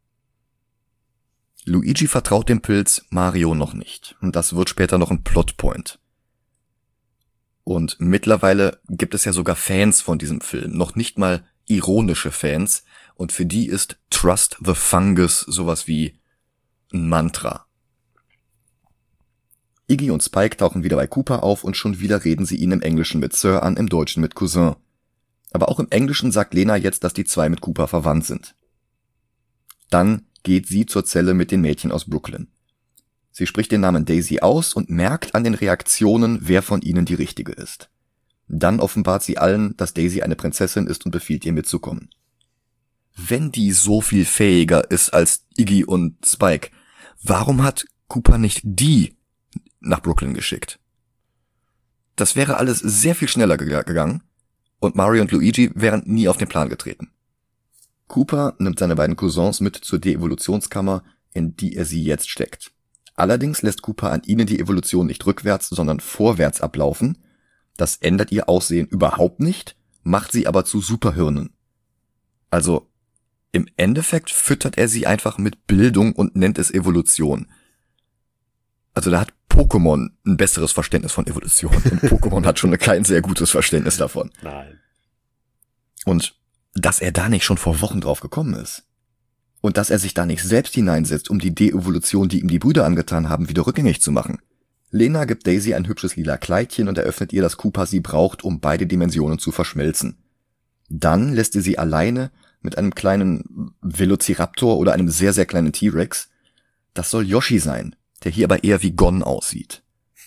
Luigi vertraut dem Pilz, Mario noch nicht. Und das wird später noch ein Plotpoint. Und mittlerweile gibt es ja sogar Fans von diesem Film, noch nicht mal ironische Fans. Und für die ist Trust the Fungus sowas wie ein Mantra. Iggy und Spike tauchen wieder bei Cooper auf und schon wieder reden sie ihn im Englischen mit Sir an, im Deutschen mit Cousin. Aber auch im Englischen sagt Lena jetzt, dass die zwei mit Cooper verwandt sind. Dann geht sie zur Zelle mit den Mädchen aus Brooklyn. Sie spricht den Namen Daisy aus und merkt an den Reaktionen, wer von ihnen die richtige ist. Dann offenbart sie allen, dass Daisy eine Prinzessin ist und befiehlt ihr mitzukommen. Wenn die so viel fähiger ist als Iggy und Spike, warum hat Cooper nicht die nach Brooklyn geschickt? Das wäre alles sehr viel schneller gegangen und Mario und Luigi wären nie auf den Plan getreten. Cooper nimmt seine beiden Cousins mit zur Deevolutionskammer, in die er sie jetzt steckt. Allerdings lässt Cooper an ihnen die Evolution nicht rückwärts, sondern vorwärts ablaufen. Das ändert ihr Aussehen überhaupt nicht, macht sie aber zu Superhirnen. Also im Endeffekt füttert er sie einfach mit Bildung und nennt es Evolution. Also da hat Pokémon ein besseres Verständnis von Evolution und Pokémon hat schon kein sehr gutes Verständnis davon. Nein. Und dass er da nicht schon vor Wochen drauf gekommen ist. Und dass er sich da nicht selbst hineinsetzt, um die Deevolution, die ihm die Brüder angetan haben, wieder rückgängig zu machen. Lena gibt Daisy ein hübsches lila Kleidchen und eröffnet ihr, dass Cooper sie braucht, um beide Dimensionen zu verschmelzen. Dann lässt er sie alleine mit einem kleinen Velociraptor oder einem sehr, sehr kleinen T-Rex. Das soll Yoshi sein, der hier aber eher wie Gon aussieht.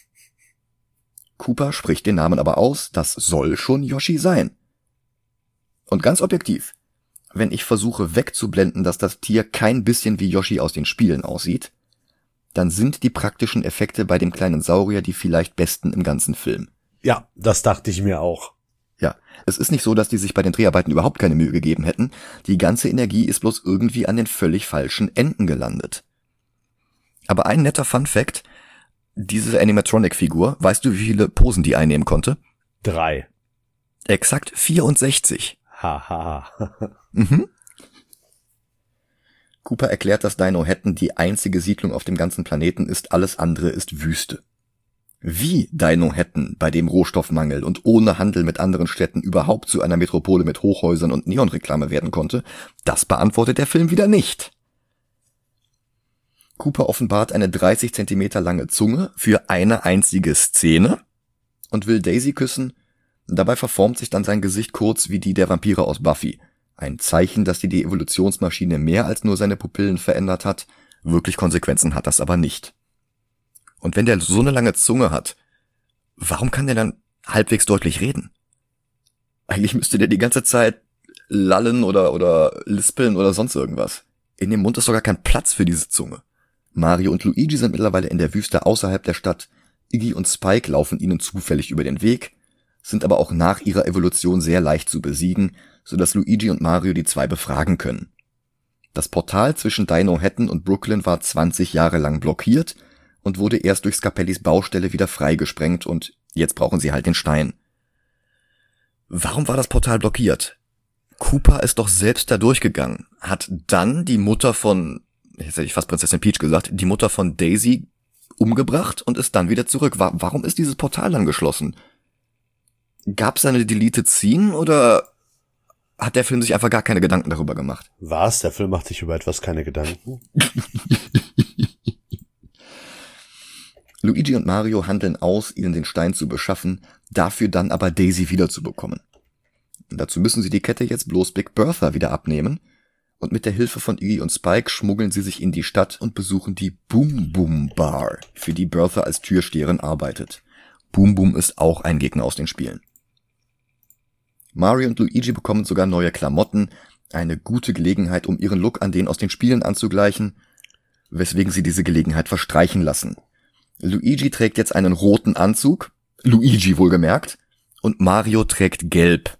Cooper spricht den Namen aber aus, das soll schon Yoshi sein. Und ganz objektiv, wenn ich versuche wegzublenden, dass das Tier kein bisschen wie Yoshi aus den Spielen aussieht, dann sind die praktischen Effekte bei dem kleinen Saurier die vielleicht besten im ganzen Film. Ja, das dachte ich mir auch. Ja, es ist nicht so, dass die sich bei den Dreharbeiten überhaupt keine Mühe gegeben hätten. Die ganze Energie ist bloß irgendwie an den völlig falschen Enden gelandet. Aber ein netter Fun-Fact, diese Animatronic-Figur, weißt du, wie viele Posen die einnehmen konnte? 3. Exakt 64. Haha. Mhm. Cooper erklärt, dass Dinohetten die einzige Siedlung auf dem ganzen Planeten ist, alles andere ist Wüste. Wie Dinohetten bei dem Rohstoffmangel und ohne Handel mit anderen Städten überhaupt zu einer Metropole mit Hochhäusern und Neonreklame werden konnte, das beantwortet der Film wieder nicht. Cooper offenbart eine 30 Zentimeter lange Zunge für eine einzige Szene und will Daisy küssen. Dabei verformt sich dann sein Gesicht kurz wie die der Vampire aus Buffy. Ein Zeichen, dass die Deevolutionsmaschine mehr als nur seine Pupillen verändert hat. Wirklich Konsequenzen hat das aber nicht. Und wenn der so eine lange Zunge hat, warum kann der dann halbwegs deutlich reden? Eigentlich müsste der die ganze Zeit lallen oder lispeln oder sonst irgendwas. In dem Mund ist sogar kein Platz für diese Zunge. Mario und Luigi sind mittlerweile in der Wüste außerhalb der Stadt. Iggy und Spike laufen ihnen zufällig über den Weg, sind aber auch nach ihrer Evolution sehr leicht zu besiegen, sodass Luigi und Mario die zwei befragen können. Das Portal zwischen Dino Hatton und Brooklyn war 20 Jahre lang blockiert und wurde erst durch Scapellis Baustelle wieder freigesprengt und jetzt brauchen sie halt den Stein. Warum war das Portal blockiert? Koopa ist doch selbst da durchgegangen, hat dann die Mutter von, jetzt hätte ich fast Prinzessin Peach gesagt, die Mutter von Daisy umgebracht und ist dann wieder zurück. Warum ist dieses Portal dann geschlossen? Gab's eine Deleted Scene oder hat der Film sich einfach gar keine Gedanken darüber gemacht? Was? Der Film macht sich über etwas keine Gedanken? Luigi und Mario handeln aus, ihnen den Stein zu beschaffen, dafür dann aber Daisy wiederzubekommen. Dazu müssen sie die Kette jetzt bloß Big Bertha wieder abnehmen und mit der Hilfe von Iggy und Spike schmuggeln sie sich in die Stadt und besuchen die Boom Boom Bar, für die Bertha als Türsteherin arbeitet. Boom Boom ist auch ein Gegner aus den Spielen. Mario und Luigi bekommen sogar neue Klamotten, eine gute Gelegenheit, um ihren Look an den aus den Spielen anzugleichen, weswegen sie diese Gelegenheit verstreichen lassen. Luigi trägt jetzt einen roten Anzug, Luigi wohlgemerkt, und Mario trägt gelb.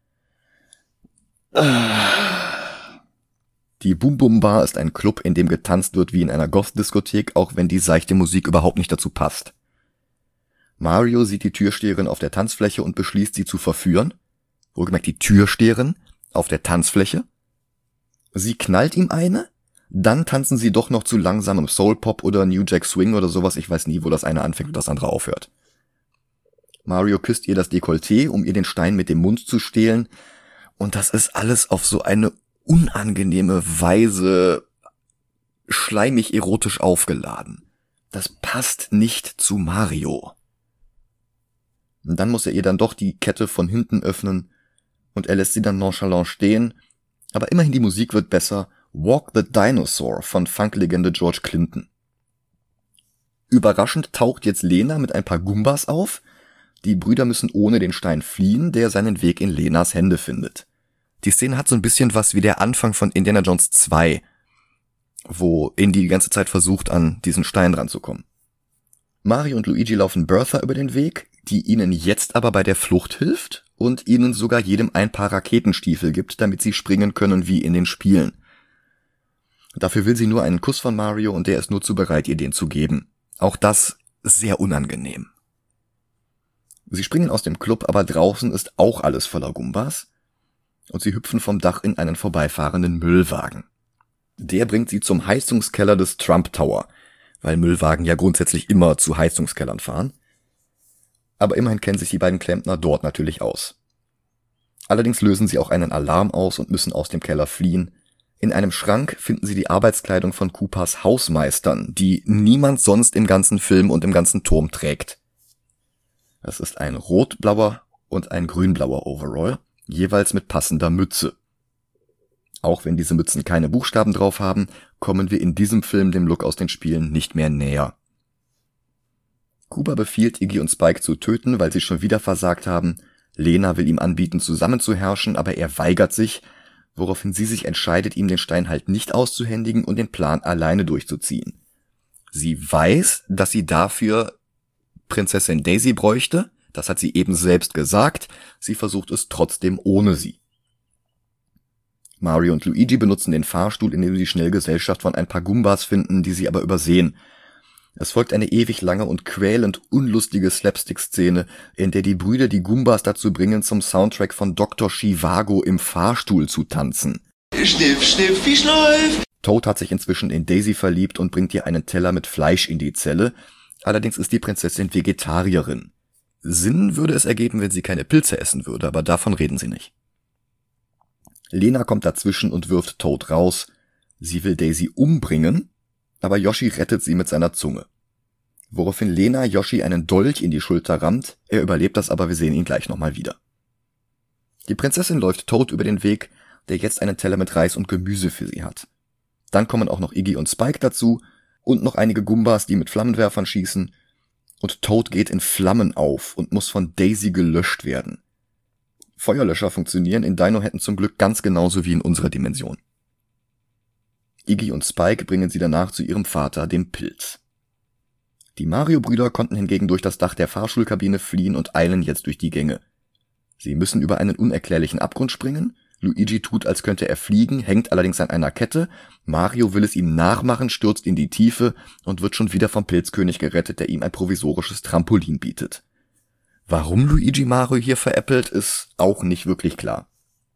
Die Boom Boom Bar ist ein Club, in dem getanzt wird wie in einer Goth-Diskothek, auch wenn die seichte Musik überhaupt nicht dazu passt. Mario sieht die Türsteherin auf der Tanzfläche und beschließt, sie zu verführen. Wohlgemerkt die Türsteherin auf der Tanzfläche. Sie knallt ihm eine, dann tanzen sie doch noch zu langsamem Soul-Pop oder New Jack Swing oder sowas, ich weiß nie, wo das eine anfängt und das andere aufhört. Mario küsst ihr das Dekolleté, um ihr den Stein mit dem Mund zu stehlen, und das ist alles auf so eine unangenehme Weise schleimig erotisch aufgeladen. Das passt nicht zu Mario. Und dann muss er ihr dann doch die Kette von hinten öffnen und er lässt sie dann nonchalant stehen, aber immerhin die Musik wird besser. Walk the Dinosaur von Funklegende George Clinton. Überraschend taucht jetzt Lena mit ein paar Goombas auf. Die Brüder müssen ohne den Stein fliehen, der seinen Weg in Lenas Hände findet. Die Szene hat so ein bisschen was wie der Anfang von Indiana Jones 2, wo Indy die ganze Zeit versucht, an diesen Stein ranzukommen. Mario und Luigi laufen Bertha über den Weg, die ihnen jetzt aber bei der Flucht hilft und ihnen sogar jedem ein paar Raketenstiefel gibt, damit sie springen können wie in den Spielen. Dafür will sie nur einen Kuss von Mario und der ist nur zu bereit, ihr den zu geben. Auch das sehr unangenehm. Sie springen aus dem Club, aber draußen ist auch alles voller Goombas und sie hüpfen vom Dach in einen vorbeifahrenden Müllwagen. Der bringt sie zum Heizungskeller des Trump Tower, weil Müllwagen ja grundsätzlich immer zu Heizungskellern fahren. Aber immerhin kennen sich die beiden Klempner dort natürlich aus. Allerdings lösen sie auch einen Alarm aus und müssen aus dem Keller fliehen. In einem Schrank finden sie die Arbeitskleidung von Koopas Hausmeistern, die niemand sonst im ganzen Film und im ganzen Turm trägt. Das ist ein rot-blauer und ein grün-blauer Overall, jeweils mit passender Mütze. Auch wenn diese Mützen keine Buchstaben drauf haben, kommen wir in diesem Film dem Look aus den Spielen nicht mehr näher. Koopa befiehlt Iggy und Spike zu töten, weil sie schon wieder versagt haben. Lena will ihm anbieten, zusammenzuherrschen, aber er weigert sich, woraufhin sie sich entscheidet, ihm den Stein halt nicht auszuhändigen und den Plan alleine durchzuziehen. Sie weiß, dass sie dafür Prinzessin Daisy bräuchte, das hat sie eben selbst gesagt, sie versucht es trotzdem ohne sie. Mario und Luigi benutzen den Fahrstuhl, indem sie schnell Gesellschaft von ein paar Goombas finden, die sie aber übersehen. Es folgt eine ewig lange und quälend unlustige Slapstick-Szene, in der die Brüder die Goombas dazu bringen, zum Soundtrack von Dr. Zhivago im Fahrstuhl zu tanzen. Schniff, schniff, wie schneuf! Toad hat sich inzwischen in Daisy verliebt und bringt ihr einen Teller mit Fleisch in die Zelle. Allerdings ist die Prinzessin Vegetarierin. Sinn würde es ergeben, wenn sie keine Pilze essen würde, aber davon reden sie nicht. Lena kommt dazwischen und wirft Toad raus. Sie will Daisy umbringen, aber Yoshi rettet sie mit seiner Zunge. Woraufhin Lena Yoshi einen Dolch in die Schulter rammt, er überlebt das, aber wir sehen ihn gleich nochmal wieder. Die Prinzessin läuft Toad über den Weg, der jetzt einen Teller mit Reis und Gemüse für sie hat. Dann kommen auch noch Iggy und Spike dazu und noch einige Goombas, die mit Flammenwerfern schießen, und Toad geht in Flammen auf und muss von Daisy gelöscht werden. Feuerlöscher funktionieren in Dinohetten zum Glück ganz genauso wie in unserer Dimension. Iggy und Spike bringen sie danach zu ihrem Vater, dem Pilz. Die Mario-Brüder konnten hingegen durch das Dach der Fahrschulkabine fliehen und eilen jetzt durch die Gänge. Sie müssen über einen unerklärlichen Abgrund springen. Luigi tut, als könnte er fliegen, hängt allerdings an einer Kette. Mario will es ihm nachmachen, stürzt in die Tiefe und wird schon wieder vom Pilzkönig gerettet, der ihm ein provisorisches Trampolin bietet. Warum Luigi Mario hier veräppelt, ist auch nicht wirklich klar.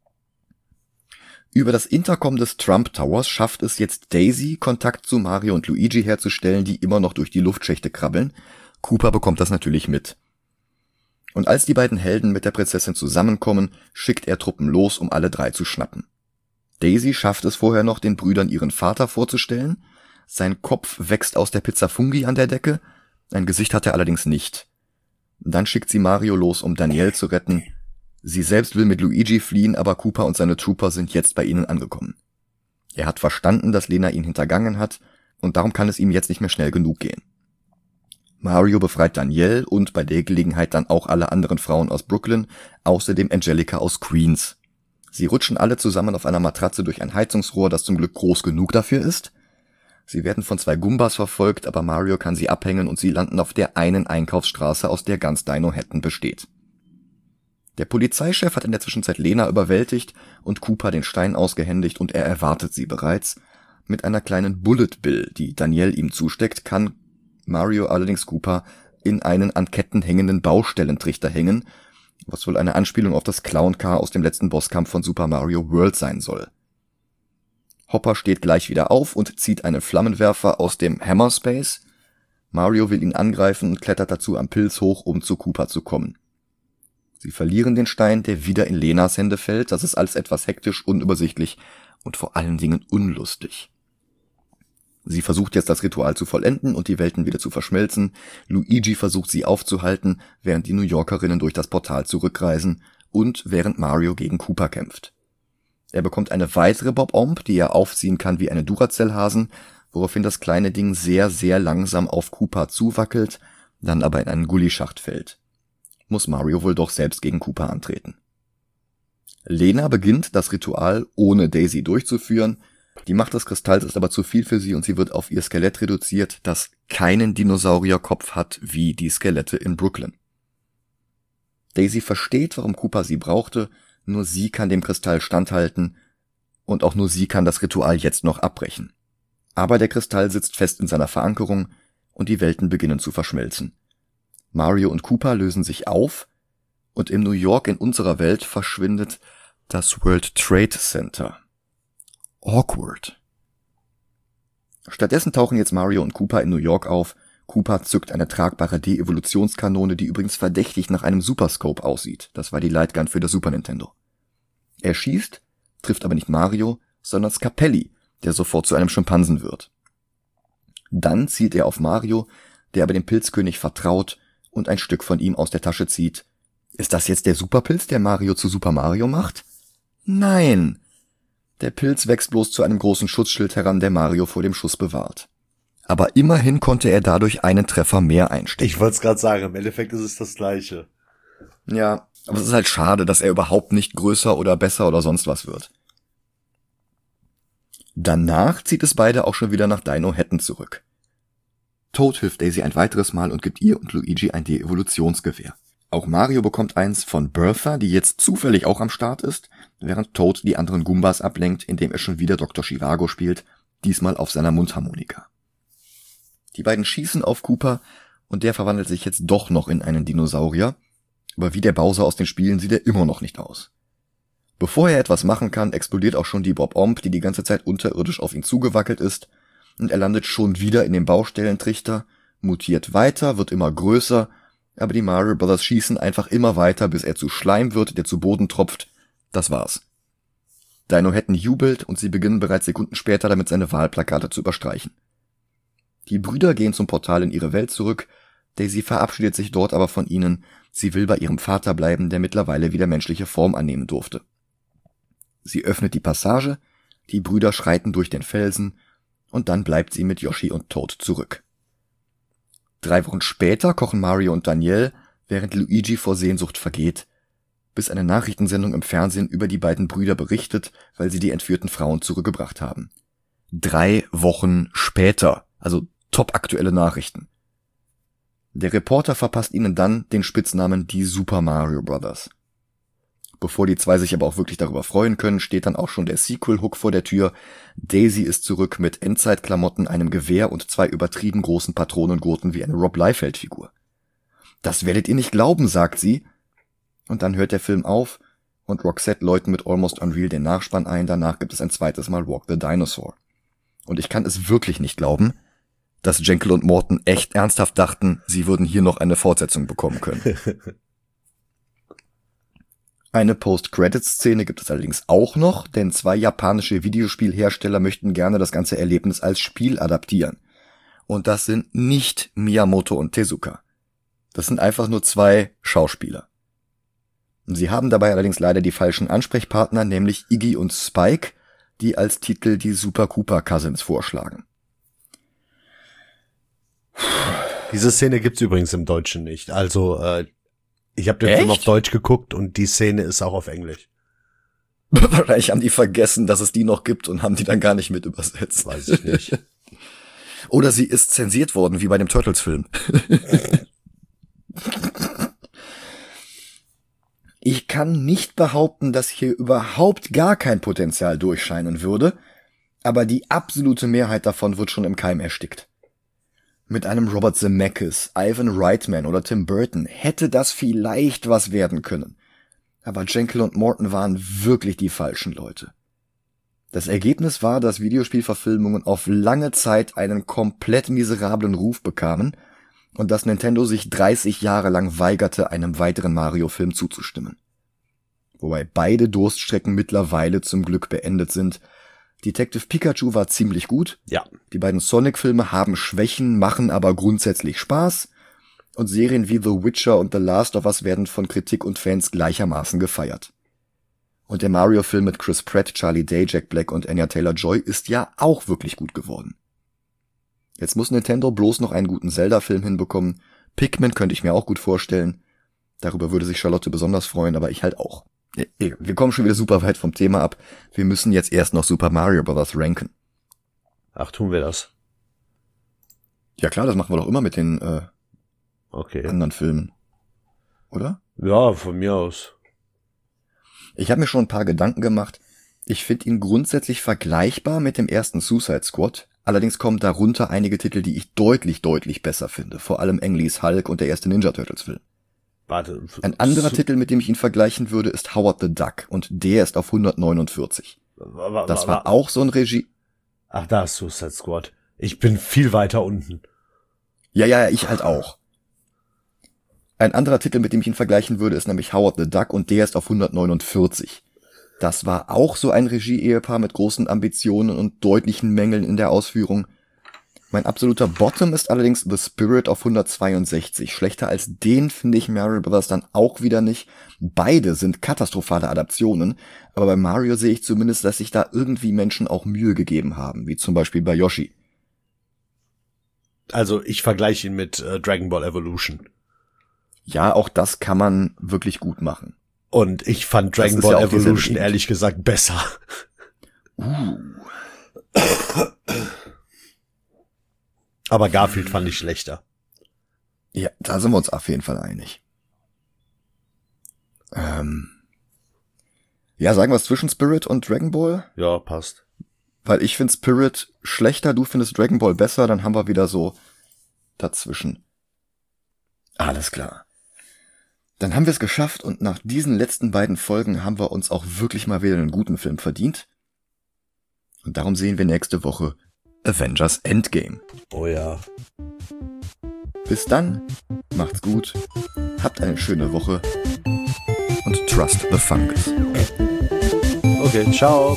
Über das Intercom des Trump Towers schafft es jetzt Daisy, Kontakt zu Mario und Luigi herzustellen, die immer noch durch die Luftschächte krabbeln. Cooper bekommt das natürlich mit. Und als die beiden Helden mit der Prinzessin zusammenkommen, schickt er Truppen los, um alle drei zu schnappen. Daisy schafft es vorher noch, den Brüdern ihren Vater vorzustellen. Sein Kopf wächst aus der Pizza Fungi an der Decke, ein Gesicht hat er allerdings nicht. Dann schickt sie Mario los, um Danielle zu retten. Sie selbst will mit Luigi fliehen, aber Cooper und seine Trooper sind jetzt bei ihnen angekommen. Er hat verstanden, dass Lena ihn hintergangen hat, und darum kann es ihm jetzt nicht mehr schnell genug gehen. Mario befreit Danielle und bei der Gelegenheit dann auch alle anderen Frauen aus Brooklyn, außerdem Angelica aus Queens. Sie rutschen alle zusammen auf einer Matratze durch ein Heizungsrohr, das zum Glück groß genug dafür ist. Sie werden von 2 Goombas verfolgt, aber Mario kann sie abhängen und sie landen auf der einen Einkaufsstraße, aus der ganz Dinohetten besteht. Der Polizeichef hat in der Zwischenzeit Lena überwältigt und Cooper den Stein ausgehändigt und er erwartet sie bereits. Mit einer kleinen Bullet Bill, die Danielle ihm zusteckt, kann Mario allerdings Cooper in einen an Ketten hängenden Baustellentrichter hängen, was wohl eine Anspielung auf das Clown-Car aus dem letzten Bosskampf von Super Mario World sein soll. Hopper steht gleich wieder auf und zieht einen Flammenwerfer aus dem Hammer Space. Mario will ihn angreifen und klettert dazu am Pilz hoch, um zu Cooper zu kommen. Sie verlieren den Stein, der wieder in Lenas Hände fällt. Das ist alles etwas hektisch, unübersichtlich und vor allen Dingen unlustig. Sie versucht jetzt das Ritual zu vollenden und die Welten wieder zu verschmelzen. Luigi versucht sie aufzuhalten, während die New Yorkerinnen durch das Portal zurückreisen und während Mario gegen Cooper kämpft. Er bekommt eine weitere Bob-Omb, die er aufziehen kann wie eine Duracell-Hasen, woraufhin das kleine Ding sehr, sehr langsam auf Cooper zuwackelt, dann aber in einen Gullischacht fällt. Muss Mario wohl doch selbst gegen Cooper antreten. Lena beginnt das Ritual ohne Daisy durchzuführen. Die Macht des Kristalls ist aber zu viel für sie und sie wird auf ihr Skelett reduziert, das keinen Dinosaurierkopf hat wie die Skelette in Brooklyn. Daisy versteht, warum Cooper sie brauchte, nur sie kann dem Kristall standhalten und auch nur sie kann das Ritual jetzt noch abbrechen. Aber der Kristall sitzt fest in seiner Verankerung und die Welten beginnen zu verschmelzen. Mario und Cooper lösen sich auf und in New York in unserer Welt verschwindet das World Trade Center. Awkward. Stattdessen tauchen jetzt Mario und Cooper in New York auf. Cooper zückt eine tragbare De-Evolutionskanone, die übrigens verdächtig nach einem Superscope aussieht. Das war die Lightgun für das Super Nintendo. Er schießt, trifft aber nicht Mario, sondern Scapelli, der sofort zu einem Schimpansen wird. Dann zielt er auf Mario, der aber dem Pilzkönig vertraut und ein Stück von ihm aus der Tasche zieht. Ist das jetzt der Superpilz, der Mario zu Super Mario macht? Nein! Der Pilz wächst bloß zu einem großen Schutzschild heran, der Mario vor dem Schuss bewahrt. Aber immerhin konnte er dadurch einen Treffer mehr einstecken. Ich wollte es gerade sagen, im Endeffekt ist es das Gleiche. Ja, aber es ist halt schade, dass er überhaupt nicht größer oder besser oder sonst was wird. Danach zieht es beide auch schon wieder nach Dinohetten zurück. Toad hilft Daisy ein weiteres Mal und gibt ihr und Luigi ein De-Evolutionsgewehr. Auch Mario bekommt eins von Bertha, die jetzt zufällig auch am Start ist, während Toad die anderen Goombas ablenkt, indem er schon wieder Dr. Zhivago spielt, diesmal auf seiner Mundharmonika. Die beiden schießen auf Cooper und der verwandelt sich jetzt doch noch in einen Dinosaurier, aber wie der Bowser aus den Spielen sieht er immer noch nicht aus. Bevor er etwas machen kann, explodiert auch schon die Bob-Omb, die ganze Zeit unterirdisch auf ihn zugewackelt ist, und er landet schon wieder in dem Baustellentrichter, mutiert weiter, wird immer größer, aber die Mario Brothers schießen einfach immer weiter, bis er zu Schleim wird, der zu Boden tropft. Das war's. Dinohetten jubelt und sie beginnen bereits Sekunden später damit, seine Wahlplakate zu überstreichen. Die Brüder gehen zum Portal in ihre Welt zurück, Daisy verabschiedet sich dort aber von ihnen, sie will bei ihrem Vater bleiben, der mittlerweile wieder menschliche Form annehmen durfte. Sie öffnet die Passage, die Brüder schreiten durch den Felsen und dann bleibt sie mit Yoshi und Toad zurück. 3 Wochen später kochen Mario und Danielle, während Luigi vor Sehnsucht vergeht. bis eine Nachrichtensendung im Fernsehen über die beiden Brüder berichtet, weil sie die entführten Frauen zurückgebracht haben. 3 Wochen später, also topaktuelle Nachrichten. Der Reporter verpasst ihnen dann den Spitznamen die Super Mario Brothers. Bevor die zwei sich aber auch wirklich darüber freuen können, steht dann auch schon der Sequel-Hook vor der Tür. Daisy ist zurück mit Endzeitklamotten, einem Gewehr und 2 übertrieben großen Patronengurten wie eine Rob Liefeld-Figur. Das werdet ihr nicht glauben, sagt sie. Und dann hört der Film auf und Roxette läutet mit Almost Unreal den Nachspann ein. Danach gibt es ein zweites Mal Walk the Dinosaur. Und ich kann es wirklich nicht glauben, dass Jenkel und Morton echt ernsthaft dachten, sie würden hier noch eine Fortsetzung bekommen können. Eine Post-Credits-Szene gibt es allerdings auch noch, denn 2 japanische Videospielhersteller möchten gerne das ganze Erlebnis als Spiel adaptieren. Und das sind nicht Miyamoto und Tezuka. Das sind einfach nur 2 Schauspieler. Sie haben dabei allerdings leider die falschen Ansprechpartner, nämlich Iggy und Spike, die als Titel die Super Koopa Cousins vorschlagen. Diese Szene gibt's übrigens im Deutschen nicht. Also, ich habe den Film auf Deutsch geguckt und die Szene ist auch auf Englisch. Wahrscheinlich haben die vergessen, dass es die noch gibt und haben die dann gar nicht mit übersetzt. Weiß ich nicht. Oder sie ist zensiert worden, wie bei dem Turtles-Film. Ich kann nicht behaupten, dass hier überhaupt gar kein Potenzial durchscheinen würde, aber die absolute Mehrheit davon wird schon im Keim erstickt. Mit einem Robert Zemeckis, Ivan Reitman oder Tim Burton hätte das vielleicht was werden können. Aber Jenkel und Morton waren wirklich die falschen Leute. Das Ergebnis war, dass Videospielverfilmungen auf lange Zeit einen komplett miserablen Ruf bekamen und dass Nintendo sich 30 Jahre lang weigerte, einem weiteren Mario-Film zuzustimmen. Wobei beide Durststrecken mittlerweile zum Glück beendet sind. Detective Pikachu war ziemlich gut. Ja. Die beiden Sonic-Filme haben Schwächen, machen aber grundsätzlich Spaß. Und Serien wie The Witcher und The Last of Us werden von Kritik und Fans gleichermaßen gefeiert. Und der Mario-Film mit Chris Pratt, Charlie Day, Jack Black und Anya Taylor-Joy ist ja auch wirklich gut geworden. Jetzt muss Nintendo bloß noch einen guten Zelda-Film hinbekommen. Pikmin könnte ich mir auch gut vorstellen. Darüber würde sich Charlotte besonders freuen, aber ich halt auch. Wir kommen schon wieder super weit vom Thema ab. Wir müssen jetzt erst noch Super Mario Bros. Ranken. Ach, tun wir das? Ja klar, das machen wir doch immer mit den Okay. anderen Filmen. Oder? Ja, von mir aus. Ich habe mir schon ein paar Gedanken gemacht. Ich finde ihn grundsätzlich vergleichbar mit dem ersten Suicide Squad. Allerdings kommen darunter einige Titel, die ich deutlich besser finde. Vor allem Ang Lee's Hulk und der erste Ninja Turtles Film. Warte. Ein anderer Titel, mit dem ich ihn vergleichen würde, ist Howard the Duck. Und der ist auf 149. Das war auch so ein Regie... Ach, da ist Suicide Squad. Ich bin viel weiter unten. Ja, ich halt auch. Ein anderer Titel, mit dem ich ihn vergleichen würde, ist nämlich Howard the Duck und der ist auf 149. Das war auch so ein Regie-Ehepaar mit großen Ambitionen und deutlichen Mängeln in der Ausführung. Mein absoluter Bottom ist allerdings The Spirit auf 162. Schlechter als den finde ich Mario Bros. Dann auch wieder nicht. Beide sind katastrophale Adaptionen, aber bei Mario sehe ich zumindest, dass sich da irgendwie Menschen auch Mühe gegeben haben, wie zum Beispiel bei Yoshi. Also ich vergleiche ihn mit Dragon Ball Evolution. Ja, auch das kann man wirklich gut machen. Und ich fand Dragon Ball Evolution ehrlich gesagt besser. Aber Garfield fand ich schlechter. Ja, da sind wir uns auf jeden Fall einig. Ja, sagen wir es zwischen Spirit und Dragon Ball? Ja, passt. Weil ich finde Spirit schlechter, du findest Dragon Ball besser, dann haben wir wieder so dazwischen. Alles klar. Dann haben wir es geschafft und nach diesen letzten beiden Folgen haben wir uns auch wirklich mal wieder einen guten Film verdient. Und darum sehen wir nächste Woche Avengers Endgame. Oh ja. Bis dann, macht's gut, habt eine schöne Woche und trust the fungus. Okay, ciao.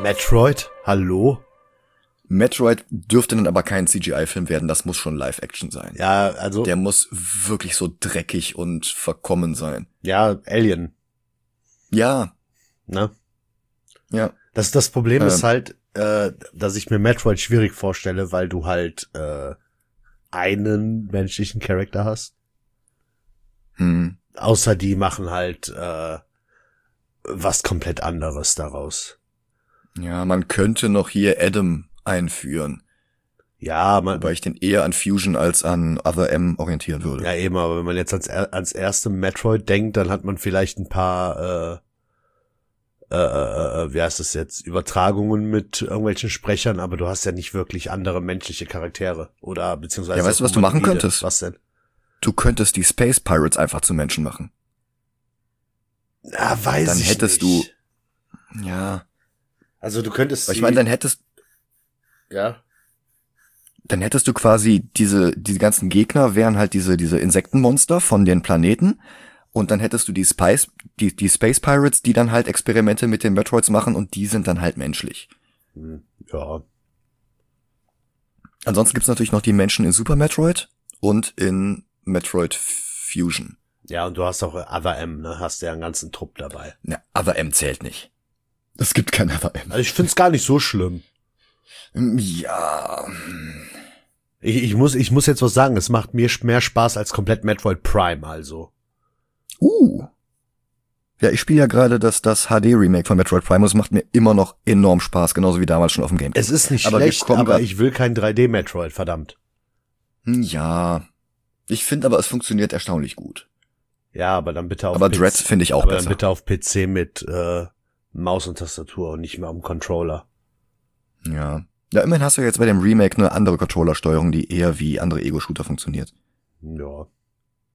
Metroid? Hallo? Metroid dürfte dann aber kein CGI-Film werden, das muss schon Live-Action sein. Ja, also. Der muss wirklich so dreckig und verkommen sein. Ja, Alien. Ja. Ne? Ja. Das Problem ist halt, dass ich mir Metroid schwierig vorstelle, weil du halt einen menschlichen Charakter hast. Außer die machen halt was komplett anderes daraus. Ja, man könnte noch hier Adam einführen. Ja, wobei ich den eher an Fusion als an Other M orientieren würde. Ja, eben, aber wenn man jetzt ans erste Metroid denkt, dann hat man vielleicht ein paar wie heißt es jetzt, Übertragungen mit irgendwelchen Sprechern, aber du hast ja nicht wirklich andere menschliche Charaktere oder beziehungsweise. Ja, weißt du, was du machen könntest? Was denn? Du könntest die Space Pirates einfach zu Menschen machen. Ja, weiß dann ich hättest nicht. Du, ja. Also du könntest. Ich meine, dann hättest du quasi diese ganzen Gegner wären halt diese Insektenmonster von den Planeten. Und dann hättest du die Space Pirates, die dann halt Experimente mit den Metroids machen und die sind dann halt menschlich. Ja. Ansonsten gibt's natürlich noch die Menschen in Super Metroid und in Metroid Fusion. Ja, und du hast auch Other M, ne? Hast ja einen ganzen Trupp dabei. Na, Other M zählt nicht. Es gibt kein Other M. Also ich find's gar nicht so schlimm. Ja. Ich muss jetzt was sagen, es macht mir mehr Spaß als komplett Metroid Prime, also. Ja, ich spiele ja gerade das HD-Remake von Metroid Prime und es macht mir immer noch enorm Spaß, genauso wie damals schon auf dem Gamecube. Es ist nicht schlecht, aber ich will kein 3D-Metroid, verdammt. Ja, ich finde aber, es funktioniert erstaunlich gut. Ja, aber dann bitte auf aber Dread finde ich auch aber besser. Dann bitte auf PC mit Maus und Tastatur und nicht mehr am Controller. Ja. Ja, immerhin hast du jetzt bei dem Remake eine andere Controller-Steuerung, die eher wie andere Ego-Shooter funktioniert. Ja.